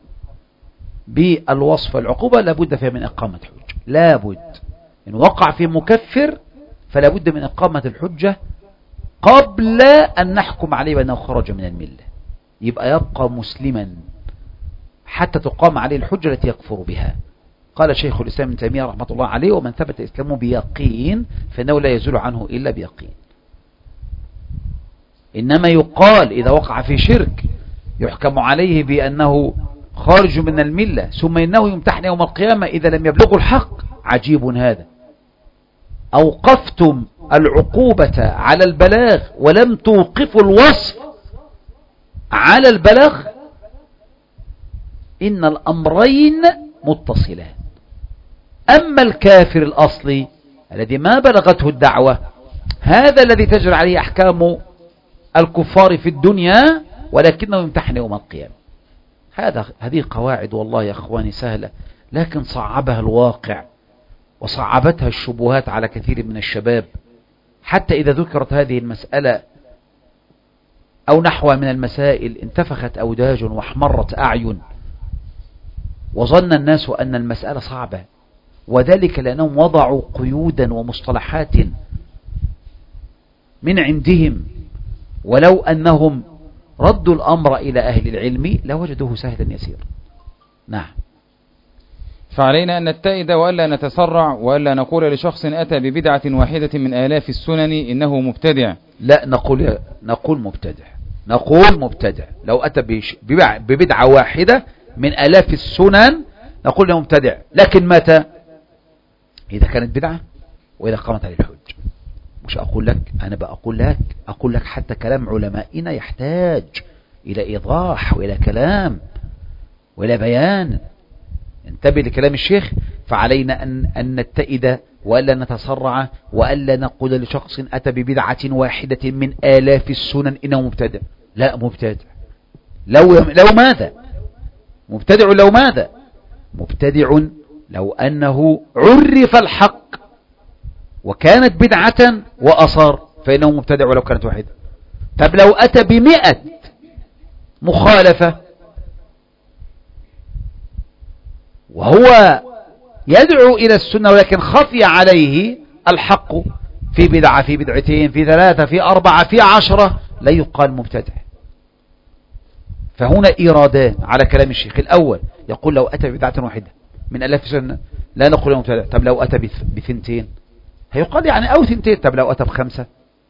Speaker 1: بالوصف والعقوبة لابد فيها من إقامة حجة، لابد إن وقع في مكفر فلابد من إقامة الحجة قبل أن نحكم عليه بأنه خرج من الملة، يبقى يبقى مسلما حتى تقام عليه الحجة التي يكفر بها. قال شيخ الإسلام ابن تيمية رحمة الله عليه: ومن ثبت إسلامه بيقين فإنه لا يزول عنه إلا بيقين. إنما يقال إذا وقع في شرك يحكم عليه بأنه خارج من الملة ثم إنه يمتحن يوم القيامة إذا لم يبلغ الحق. عجيب هذا. أوقفتم العقوبة على البلاغ ولم توقفوا الوصف على البلاغ. إن الأمرين متصلان. أما الكافر الأصلي الذي ما بلغته الدعوة هذا الذي تجري عليه أحكام الكفار في الدنيا ولكنه يمتحن يوم القيامة. هذا هذه قواعد والله يا أخواني سهلة، لكن صعبها الواقع وصعبتها الشبهات على كثير من الشباب. حتى إذا ذكرت هذه المسألة أو نحوها من المسائل انتفخت أوداج واحمرت أعين وظن الناس أن المسألة صعبة، وذلك لأنهم وضعوا قيودا ومصطلحات من عندهم، ولو أنهم ردوا الأمر إلى أهل العلم لوجدوه سهلا يسيرا. نعم.
Speaker 2: فعلينا أن نتئد وألا نتسرع وألا نقول لشخص أتى ببدعة واحدة من آلاف السنن إنه مبتدع.
Speaker 1: لا نقول نقول مبتدع، نقول مبتدع. لو أتى ببدعة واحدة من آلاف السنن نقول له مبتدع، لكن متى؟ إذا كانت بدعة وإذا قامت عليه الحج. مش أقول لك أنا بقول لك أقول لك حتى كلام علمائنا يحتاج إلى إيضاح وإلى كلام وإلى بيان. انتبه لكلام الشيخ. فعلينا أن, أن نتئد وألا نتسرع وألا نقول لشخص أتى ببدعة واحدة من آلاف السنن إنه مبتدع. لا، مبتدع لو لو ماذا مبتدع لو ماذا مبتدع لو أنه عرف الحق وكانت بدعة وأصر فإنه مبتدع ولو كانت واحدة. طب لو أتى بمئة مخالفة وهو يدعو إلى السنة ولكن خفي عليه الحق في بدعة في بدعتين في ثلاثة في أربعة في عشرة لا يقال مبتدع. فهنا إيرادان على كلام الشيخ. الأول يقول لو أتى ببدعة واحدة من ألف سنة لا نقول مبتدع. طب لو أتى بثنتين هيقال يعني أو ثنتين. طب لو أتى بخمسة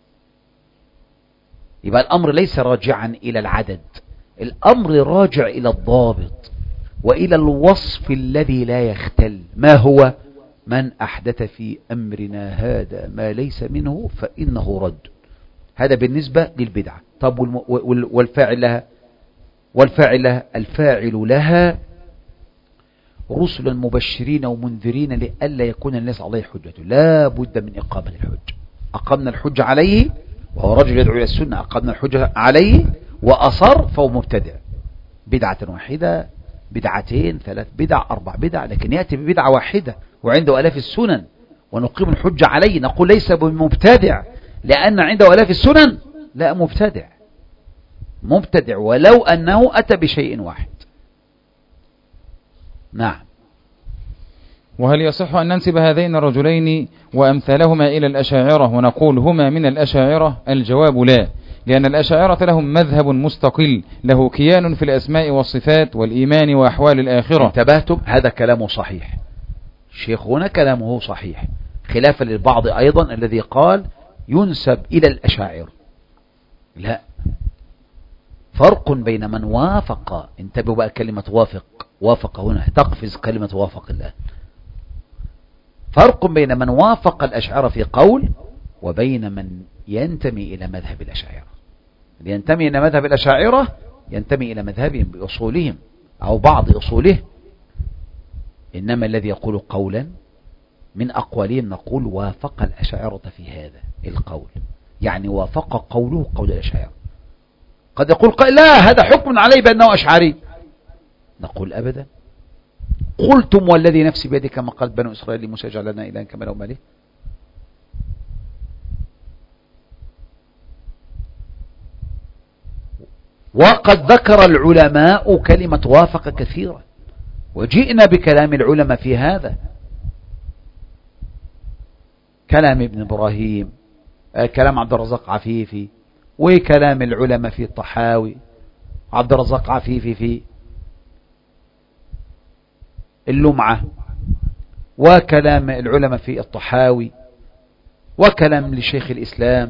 Speaker 1: يبقى الأمر ليس راجعا إلى العدد، الأمر راجع إلى الضابط وإلى الوصف الذي لا يختل. ما هو؟ من أحدث في أمرنا هذا ما ليس منه فإنه رد. هذا بالنسبة للبدعة. طب والفاعل لها والفاعل لها الفاعل لها رسلا مبشرين ومنذرين لئلا يكون الناس عليه حجة. لا بد من إقامة الحجة. أقمنا الحجة عليه وهو رجل يدعو إلى السنة، أقمنا الحجة عليه وأصر فهو مبتدع. بدعة واحدة، بدعتين، ثلاث بدع، أربع بدع، لكن يأتي ببدعة واحدة وعنده ألاف السنن ونقيم الحجة عليه نقول ليس بمبتدع لأن عنده ألاف السنن. لا، مبتدع مبتدع ولو أنه أتى بشيء واحد. نعم.
Speaker 2: وهل يصح أن ننسب هذين الرجلين وأمثالهما إلى الأشاعرة ونقول هما من الأشاعرة؟ الجواب لا، لأن الأشاعرة لهم مذهب مستقل له كيان في الأسماء والصفات والإيمان وأحوال الآخرة.
Speaker 1: انتبهتم؟ هذا كلامه صحيح، شيخنا كلامه صحيح، خلافا للبعض أيضا الذي قال ينسب إلى الأشاعرة. لا، فرق بين من وافق. انتبهوا بقى كلمة وافق، وافق هنا تقفز كلمة وافق الله. فرق بين من وافق الأشاعرة في قول وبين من ينتمي إلى مذهب الأشاعرة. اللي ينتمي إلى مذهب الأشاعرة ينتمي إلى مذهبهم بأصولهم أو بعض أصوله. إنما الذي يقول قولا من أقوالهم نقول وافق الأشاعرة في هذا القول، يعني وافق قوله قول الأشاعرة. قد يقول قائل لا هذا حكم عليه بأنه أشعري، نقول أبدا. قلتم والذي نفسي بيده كما قال بنو إسرائيل لموسى اجعل لنا إلها كما لهم عليه. وقد ذكر العلماء كلمة وافق كثيرا وجئنا بكلام العلماء في هذا، كلام ابن إبراهيم، كلام عبد الرزاق عفيفي، وكلام العلماء في الطحاوي، عبد الرزاق عفيفي في اللمعة، وكلام العلماء في الطحاوي، وكلام لشيخ الإسلام.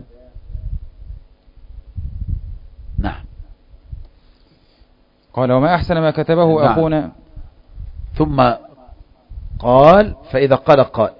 Speaker 1: نعم.
Speaker 2: قال وما أحسن ما كتبه نعم. أخونا.
Speaker 1: ثم قال فإذا قال قائل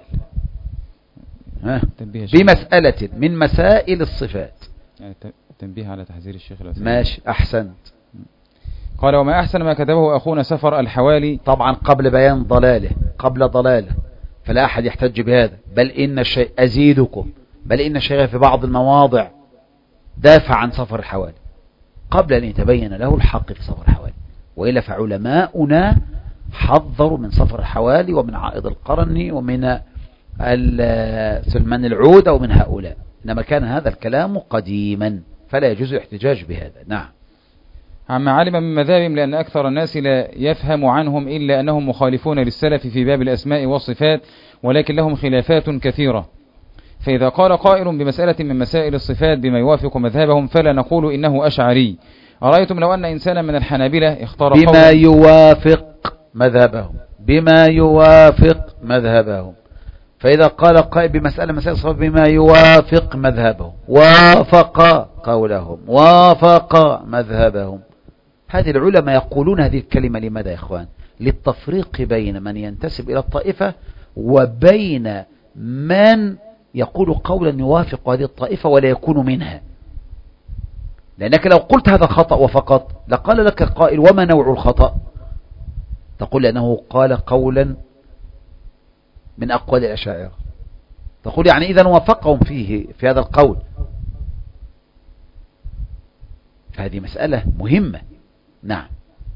Speaker 1: بمسألة من مسائل الصفات،
Speaker 2: يعني تنبيه على تحذير الشيخ الأسلام.
Speaker 1: ماشي، أحسنت.
Speaker 2: قال وما أحسن ما كتبه أخونا سفر الحوالي،
Speaker 1: طبعا قبل بيان ضلاله، قبل ضلاله، فلا أحد يحتج بهذا. بل إن الشيء أزيدكم بل إن الشيخ في بعض المواضع دافع عن سفر الحوالي قبل أن يتبين له الحق في سفر الحوالي، وإلا فعلماؤنا حذروا من سفر الحوالي ومن عائض القرن ومن سلمان العودة ومن هؤلاء. إنما كان هذا الكلام قديما فلا يجوز الاحتجاج بهذا. نعم.
Speaker 2: عما علم من مذاهبهم، لأن أكثر الناس لا يفهم عنهم إلا أنهم مخالفون للسلف في باب الأسماء والصفات، ولكن لهم خلافات كثيرة. فإذا قال قائل بمسألة من مسائل الصفات بما يوافق مذهبهم فلا نقول إنه أشعري. أرأيتم لو أن إنسانا من الحنابلة اختار
Speaker 1: بما يوافق مذهبهم بما يوافق مذهبهم فإذا قال قائل بمسألة مسائل الصفات بما يوافق مذهبهم، وافق قولهم، وافق مذهبهم. هذه العلماء يقولون هذه الكلمة لماذا يا إخوان؟ للتفريق بين من ينتسب إلى الطائفة وبين من يقول قولا يوافق هذه الطائفة ولا يكون منها. لأنك لو قلت هذا خطأ وفقط لقال لك القائل وما نوع الخطأ؟ تقول لأنه قال قولا من أقوال الأشاعرة، تقول يعني إذا وافقهم فيه في هذا القول. فهذه مسألة مهمة نعم.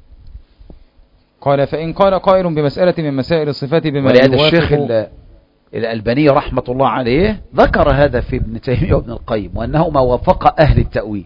Speaker 2: قال فإن قال قائل بمسألة من مسائل الصفات بما
Speaker 1: ولهذا الشيخ الألباني رحمة الله عليه ذكر هذا في ابن تيمية وابن القيم، وأنه ما وافق أهل التأويل.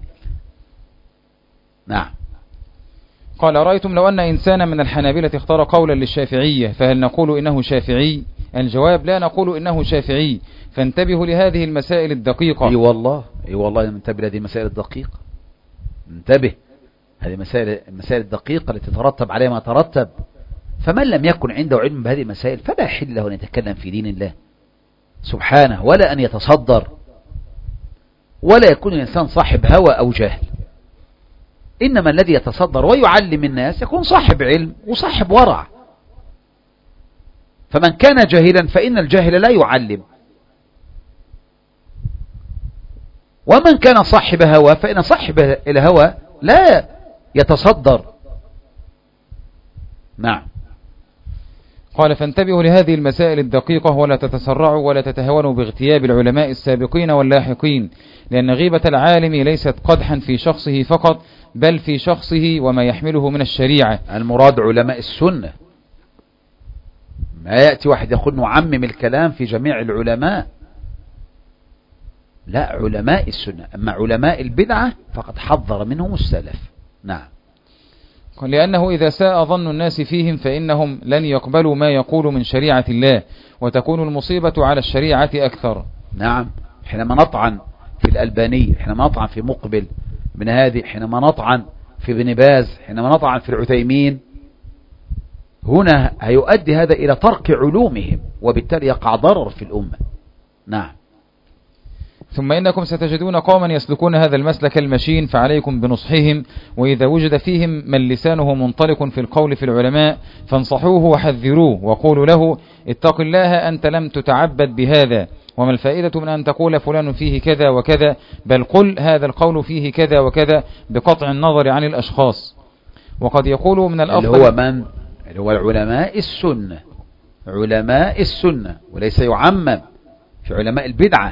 Speaker 1: نعم.
Speaker 2: قال رأيتم لو أن إنسانا من الحنابلة اختار قولا للشافعية فهل نقول إنه شافعي؟ الجواب لا نقول إنه شافعي، فانتبهوا لهذه المسائل الدقيقة.
Speaker 1: اي والله اي والله ننتبه لهذه المسائل الدقيقة، انتبه، هذه مسائل المسائل الدقيقة التي تترتب عليها ما ترتب. فمن لم يكن عنده علم بهذه المسائل فلا يحل له أن يتكلم في دين الله سبحانه، ولا أن يتصدر، ولا يكون الإنسان صاحب هوى أو جهل. إنما الذي يتصدر ويعلم الناس يكون صاحب علم وصاحب ورع. فمن كان جاهلا فإن الجاهل لا يعلم، ومن كان صاحب هوى فإن صاحب الهوى لا يتصدر. نعم.
Speaker 2: قال فانتبهوا لهذه المسائل الدقيقة ولا تتسرعوا ولا تتهونوا باغتياب العلماء السابقين واللاحقين، لأن غيبة العالم ليست قدحا في شخصه فقط بل في شخصه وما يحمله من الشريعة.
Speaker 1: المراد علماء السنة، ما يأتي واحد يقول نعمم الكلام في جميع العلماء، لا، علماء السنة. أما علماء البدعة فقد حذر منهم السلف. نعم.
Speaker 2: لأنه إذا ساء ظن الناس فيهم فإنهم لن يقبلوا ما يقول من شريعة الله، وتكون المصيبة على الشريعة أكثر.
Speaker 1: نعم. حينما نطعن في الألباني، حينما نطعن في مقبل من هذه، حينما نطعن في ابن باز، حينما نطعن في العثيمين، هنا هيؤدي هذا إلى ترك علومهم، وبالتالي يقع ضرر في الأمة. نعم.
Speaker 2: ثم إنكم ستجدون قوما يسلكون هذا المسلك المشين، فعليكم بنصحهم، وإذا وجد فيهم من لسانه منطلق في القول في العلماء فانصحوه وحذروه وقولوا له اتق الله أنت لم تتعبد بهذا، وما الفائدة من أن تقول فلان فيه كذا وكذا، بل قل هذا القول فيه كذا وكذا بقطع النظر عن الأشخاص. وقد يقول من الأفضل
Speaker 1: اللي هو من؟ اللي هو العلماء السنة، علماء السنة، وليس يعمم في علماء البدعة.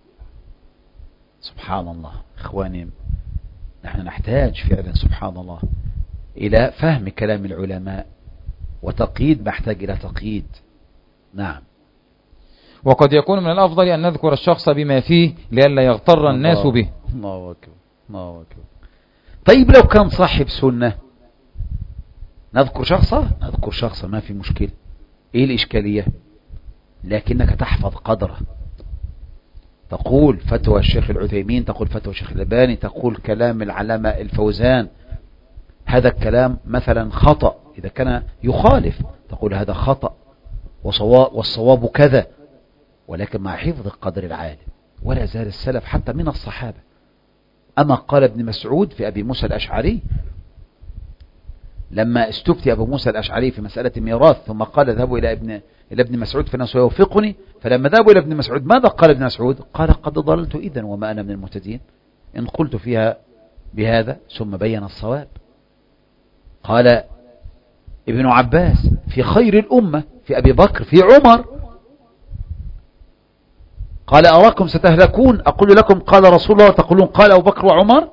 Speaker 1: سبحان الله إخواني، نحن نحتاج فعلا سبحان الله إلى فهم كلام العلماء، وتقييد ما يحتاج إلى تقييد. نعم.
Speaker 2: وقد يكون من الأفضل أن نذكر الشخص بما فيه لئلا يغتر الناس به.
Speaker 1: الله أكبر الله أكبر. طيب لو كان صاحب سنة نذكر شخصه؟ نذكر شخصه ما في مشكلة. إيه الإشكالية؟ لكنك تحفظ قدره، تقول فتوى الشيخ العثيمين، تقول فتوى الشيخ الألباني، تقول كلام العلامة الفوزان، هذا الكلام مثلا خطأ، إذا كان يخالف تقول هذا خطأ وصواب والصواب كذا، ولكن مع حفظ قدر العالم. ولا زال السلف حتى من الصحابة. أما قال ابن مسعود في أبي موسى الأشعري لما استفتي أبو موسى الأشعري في مسألة ميراث، ثم قال اذهبوا إلى ابن إلى ابن مسعود فإنه سيوفقني، فلما ذهبوا إلى ابن مسعود ماذا قال ابن مسعود؟ قال قد ضللت إذن وما أنا من المهتدين إن قلت فيها بهذا، ثم بين الصواب. قال ابن عباس في خير الأمة، في أبي بكر، في عمر، قال أراكم ستهلكون أقول لكم قال رسول الله تقولون قال أبو بكر وعمر،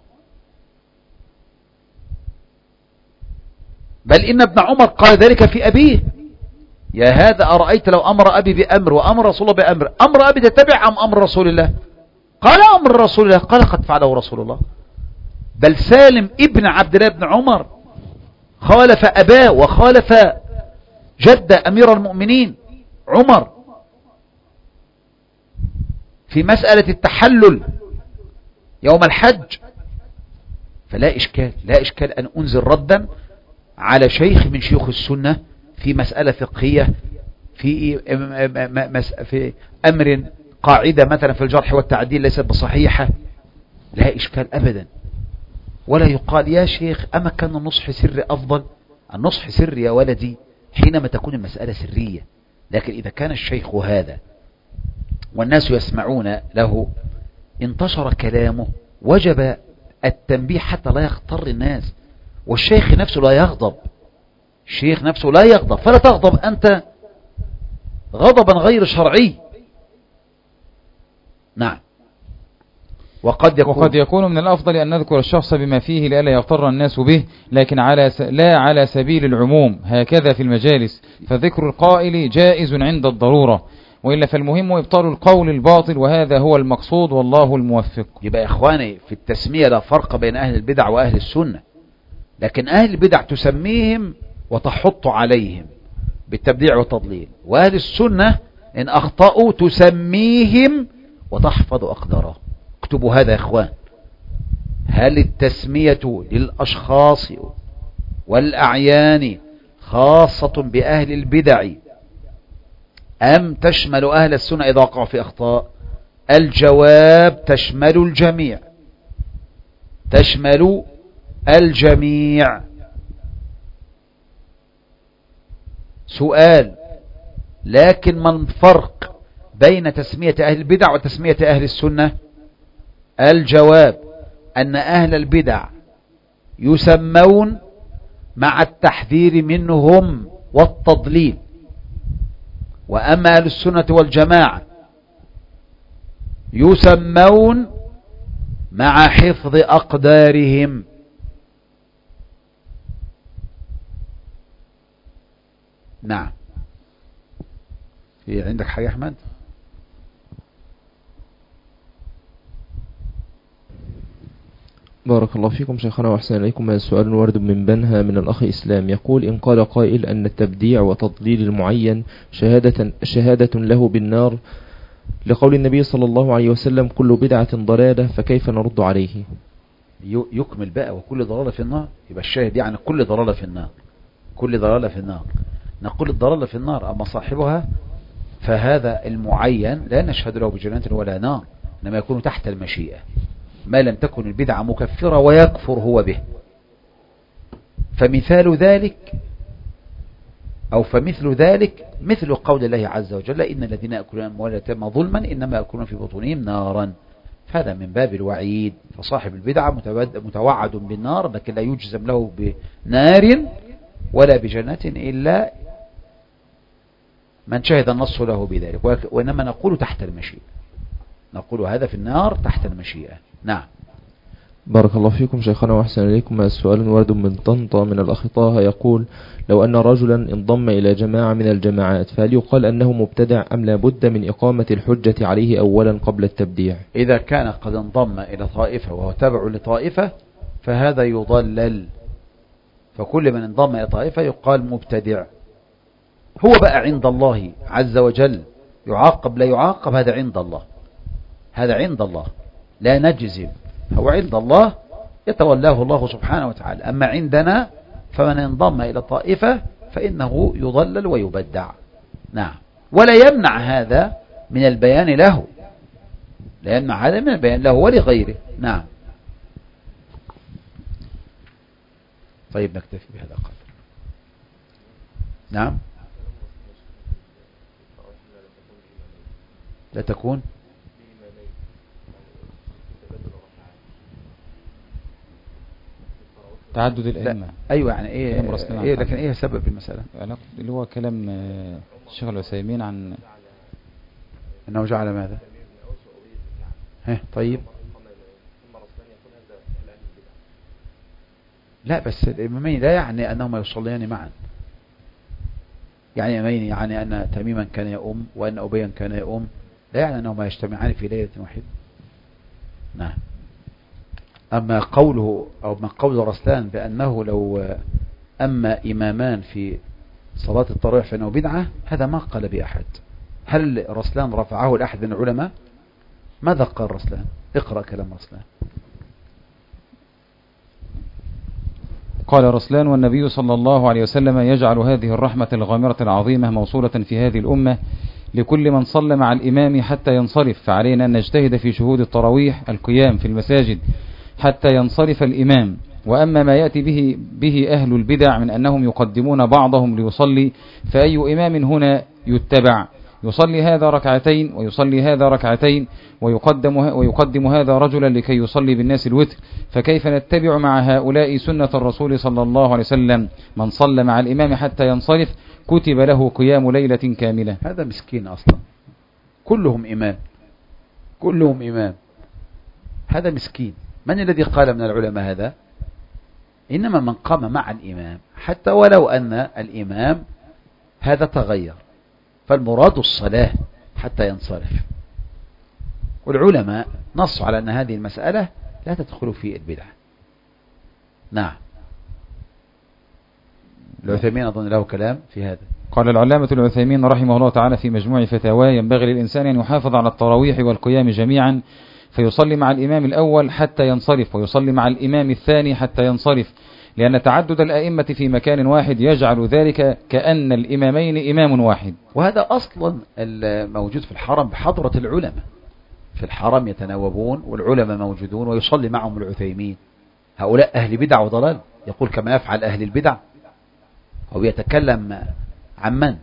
Speaker 1: بل إن ابن عمر قال ذلك في أبيه، يا هذا أرأيت لو أمر أبي بأمر وأمر رسول الله بأمر، أمر أبي تتبع أم أمر رسول الله؟ قال أمر رسول الله، قال قد فعله رسول الله. بل سالم ابن عبد الله بن عمر خالف أباه وخالف جد أمير المؤمنين عمر في مسألة التحلل يوم الحج. فلا إشكال لا إشكال أن أنزل ردا على شيخ من شيوخ السنة في مسألة فقهية، في في أمر قاعدة مثلا في الجرح والتعديل ليست بصحيحة، لا إشكال أبدا. ولا يقال يا شيخ أما كان النصح سري أفضل. النصح سري يا ولدي حينما تكون المسألة سرية، لكن إذا كان الشيخ هذا والناس يسمعون له انتشر كلامه وجب التنبيه حتى لا يغتر الناس، والشيخ نفسه لا يغضب، الشيخ نفسه لا يغضب، فلا تغضب أنت غضبا غير شرعي. نعم. وقد يكون,
Speaker 2: وقد يكون من الأفضل أن نذكر الشخص بما فيه لئلا يغتر الناس به، لكن على س... لا على سبيل العموم هكذا في المجالس، فذكر القائل جائز عند الضرورة، وإلا فالمهم إبطال القول الباطل، وهذا هو المقصود والله الموفق.
Speaker 1: يبقى يا إخواني في التسمية لا فرق بين أهل البدع وأهل السنة، لكن أهل البدع تسميهم وتحط عليهم بالتبديع والتضليل، وأهل السنة إن أخطأوا تسميهم وتحفظ أقدارهم. اكتبوا هذا يا إخوان. هل التسمية للأشخاص والأعيان خاصة بأهل البدع أم تشمل أهل السنة إذا وقعوا في أخطاء؟ الجواب تشمل الجميع، تشمل الجميع. سؤال: لكن ما الفرق بين تسمية أهل البدع وتسمية أهل السنة؟ الجواب أن أهل البدع يسمون مع التحذير منهم والتضليل، وأما أهل السنة والجماعة يسمون مع حفظ أقدارهم. نعم. هي عندك حاجة يا أحمد؟
Speaker 3: بارك الله فيكم شيخنا وأحسن إليكم. هذا سؤال ورد من بنها من الأخ إسلام، يقول: إن قال قائل أن التبديع وتضليل المعين شهادة, شهادة له بالنار لقول النبي صلى الله عليه وسلم كل بدعة ضلالة، فكيف نرد عليه؟
Speaker 1: يكمل بقى: وكل ضلالة في النار. يبقى الشاهد يعني كل ضلالة في النار، كل ضلالة في النار. نقول الضلالة في النار، أما صاحبها فهذا المعين لا نشهد له بجنة ولا نار، إنما يكون تحت المشيئة، ما لم تكن البدعة مكفرة ويكفر هو به. فمثال ذلك أو فمثل ذلك مثل قول الله عز وجل: إن الذين يأكلون أموال اليتامى ظلما إنما يأكلون في بطونهم نارا. هذا من باب الوعيد، فصاحب البدعة متوعد بالنار، لكن لا يجزم له بنار ولا بجنة إلا من شهد النص له بذلك، وإنما نقول تحت المشيئة، نقول هذا في النار تحت المشيئة. نعم.
Speaker 3: بارك الله فيكم شيخنا وأحسن إليكم. السؤال ورد من طنطا من الأخ طه، يقول: لو أن رجلا انضم إلى جماعة من الجماعات فهل يقال أنه مبتدع أم لا بد من إقامة الحجة عليه أولا قبل التبديع؟
Speaker 1: إذا كان قد انضم إلى طائفة وهو تبع لطائفة فهذا يضلل، فكل من انضم إلى طائفة يقال مبتدع. هو بقى عند الله عز وجل يعاقب لا يعاقب، هذا عند الله، هذا عند الله لا نجزم، هو عند الله يتولاه الله سبحانه وتعالى. أما عندنا فمن انضم إلى طائفة فإنه يضلل ويبدع. نعم. ولا يمنع هذا من البيان له، لا يمنع هذا من البيان له ولغيره. نعم. طيب نكتفي بهذا القدر. نعم. لا تكون
Speaker 2: تعدد الأئمة.
Speaker 1: أيوة يعني إيه, إيه لكن إيه سبب المسألة؟
Speaker 2: اللي هو كلام الشيخ العثيمين عن
Speaker 1: أنه جعل ماذا؟ ها طيب. لا بس الإمامين لا يعني أنهما يصليان معا، يعني إمامين يعني أن تميما كان يؤم وأن أبيا كان يؤم، لا يعني أنهما يجتمعان في ليلة واحدة. نعم. أما قوله أو من قول رسلان بأنه لو أما إمامان في صلاة التراويح فإنه بدعة، هذا ما قال بأحد. هل رسلان رفعه لأحد من العلماء؟ ماذا قال رسلان؟ اقرأ كلام رسلان.
Speaker 2: قال رسلان: والنبي صلى الله عليه وسلم يجعل هذه الرحمة الغامرة العظيمة موصولة في هذه الأمة لكل من صلى مع الإمام حتى ينصرف، فعلينا أن نجتهد في شهود التراويح القيام في المساجد حتى ينصرف الإمام. وأما ما يأتي به, به أهل البدع من أنهم يقدمون بعضهم ليصلي، فأي إمام هنا يتبع؟ يصلي هذا ركعتين ويصلي هذا ركعتين ويقدم, ويقدم هذا رجلا لكي يصلي بالناس الوتر، فكيف نتبع مع هؤلاء سنة الرسول صلى الله عليه وسلم؟ من صلى مع الإمام حتى ينصرف كتب له قيام ليلة كاملة.
Speaker 1: هذا مسكين أصلا، كلهم إمام، كلهم إمام، هذا مسكين. من الذي قال من العلماء هذا؟ إنما من قام مع الإمام حتى ولو أن الإمام هذا تغير، فالمراد الصلاة حتى ينصرف. والعلماء نصوا على أن هذه المسألة لا تدخل في البدعة. نعم. العثيمين أظن له كلام في هذا.
Speaker 2: قال العلامة العثيمين رحمه الله تعالى في مجموع فتاواه: ينبغي للإنسان أن يحافظ على التراويح والقيام جميعا، فيصلي مع الإمام الأول حتى ينصرف، ويصلي مع الإمام الثاني حتى ينصرف، لأن تعدد الأئمة في مكان واحد يجعل ذلك كأن الإمامين إمام واحد.
Speaker 1: وهذا أصلا الموجود في الحرم بحضرة العلماء، في الحرم يتناوبون والعلماء موجودون ويصلي معهم العثيمين. هؤلاء أهل بدع وضلال، يقول كما يفعل أهل البدع، هو يتكلم عن من؟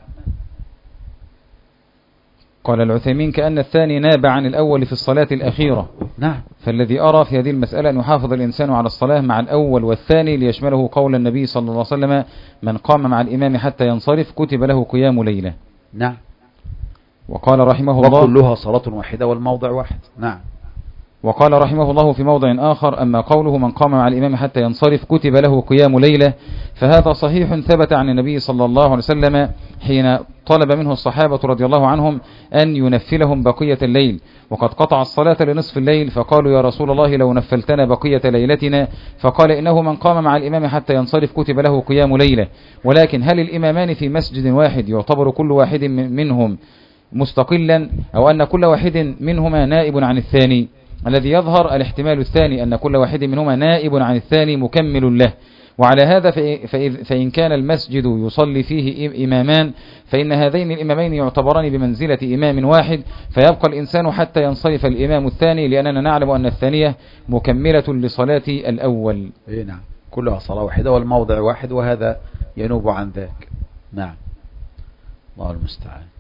Speaker 2: قال العثيمين: كأن الثاني ناب عن الأول في الصلاة الأخيرة.
Speaker 1: نعم.
Speaker 2: فالذي أرى في هذه المسألة أن يحافظ الإنسان على الصلاة مع الأول والثاني، ليشمله قول النبي صلى الله عليه وسلم: من قام مع الإمام حتى ينصرف كتب له قيام ليلة.
Speaker 1: نعم.
Speaker 2: وقال رحمه الله:
Speaker 1: وكلها صلاة واحدة والموضع واحد. نعم.
Speaker 2: وقال رحمه الله في موضع آخر: أما قوله من قام مع الإمام حتى ينصرف كتب له قيام ليلة، فهذا صحيح ثبت عن النبي صلى الله عليه وسلم حين طلب منه الصحابة رضي الله عنهم أن ينفلهم بقية الليل، وقد قطع الصلاة لنصف الليل، فقالوا: يا رسول الله لو نفلتنا بقية ليلتنا، فقال: إنه من قام مع الإمام حتى ينصرف كتب له قيام ليلة. ولكن هل الإمامان في مسجد واحد يعتبر كل واحد منهم مستقلا، أو أن كل واحد منهما نائب عن الثاني؟ الذي يظهر الاحتمال الثاني، أن كل واحد منهما نائب عن الثاني مكمل له. وعلى هذا فإن كان المسجد يصلي فيه إمامان، فإن هذين الإمامين يعتبران بمنزلة إمام واحد، فيبقى الإنسان حتى ينصرف الإمام الثاني، لأننا نعلم أن الثانية مكملة لصلاة الأول.
Speaker 1: إيه نعم، كلها صلاة واحدة والموضع واحد، وهذا ينوب عن ذاك. نعم، الله المستعان.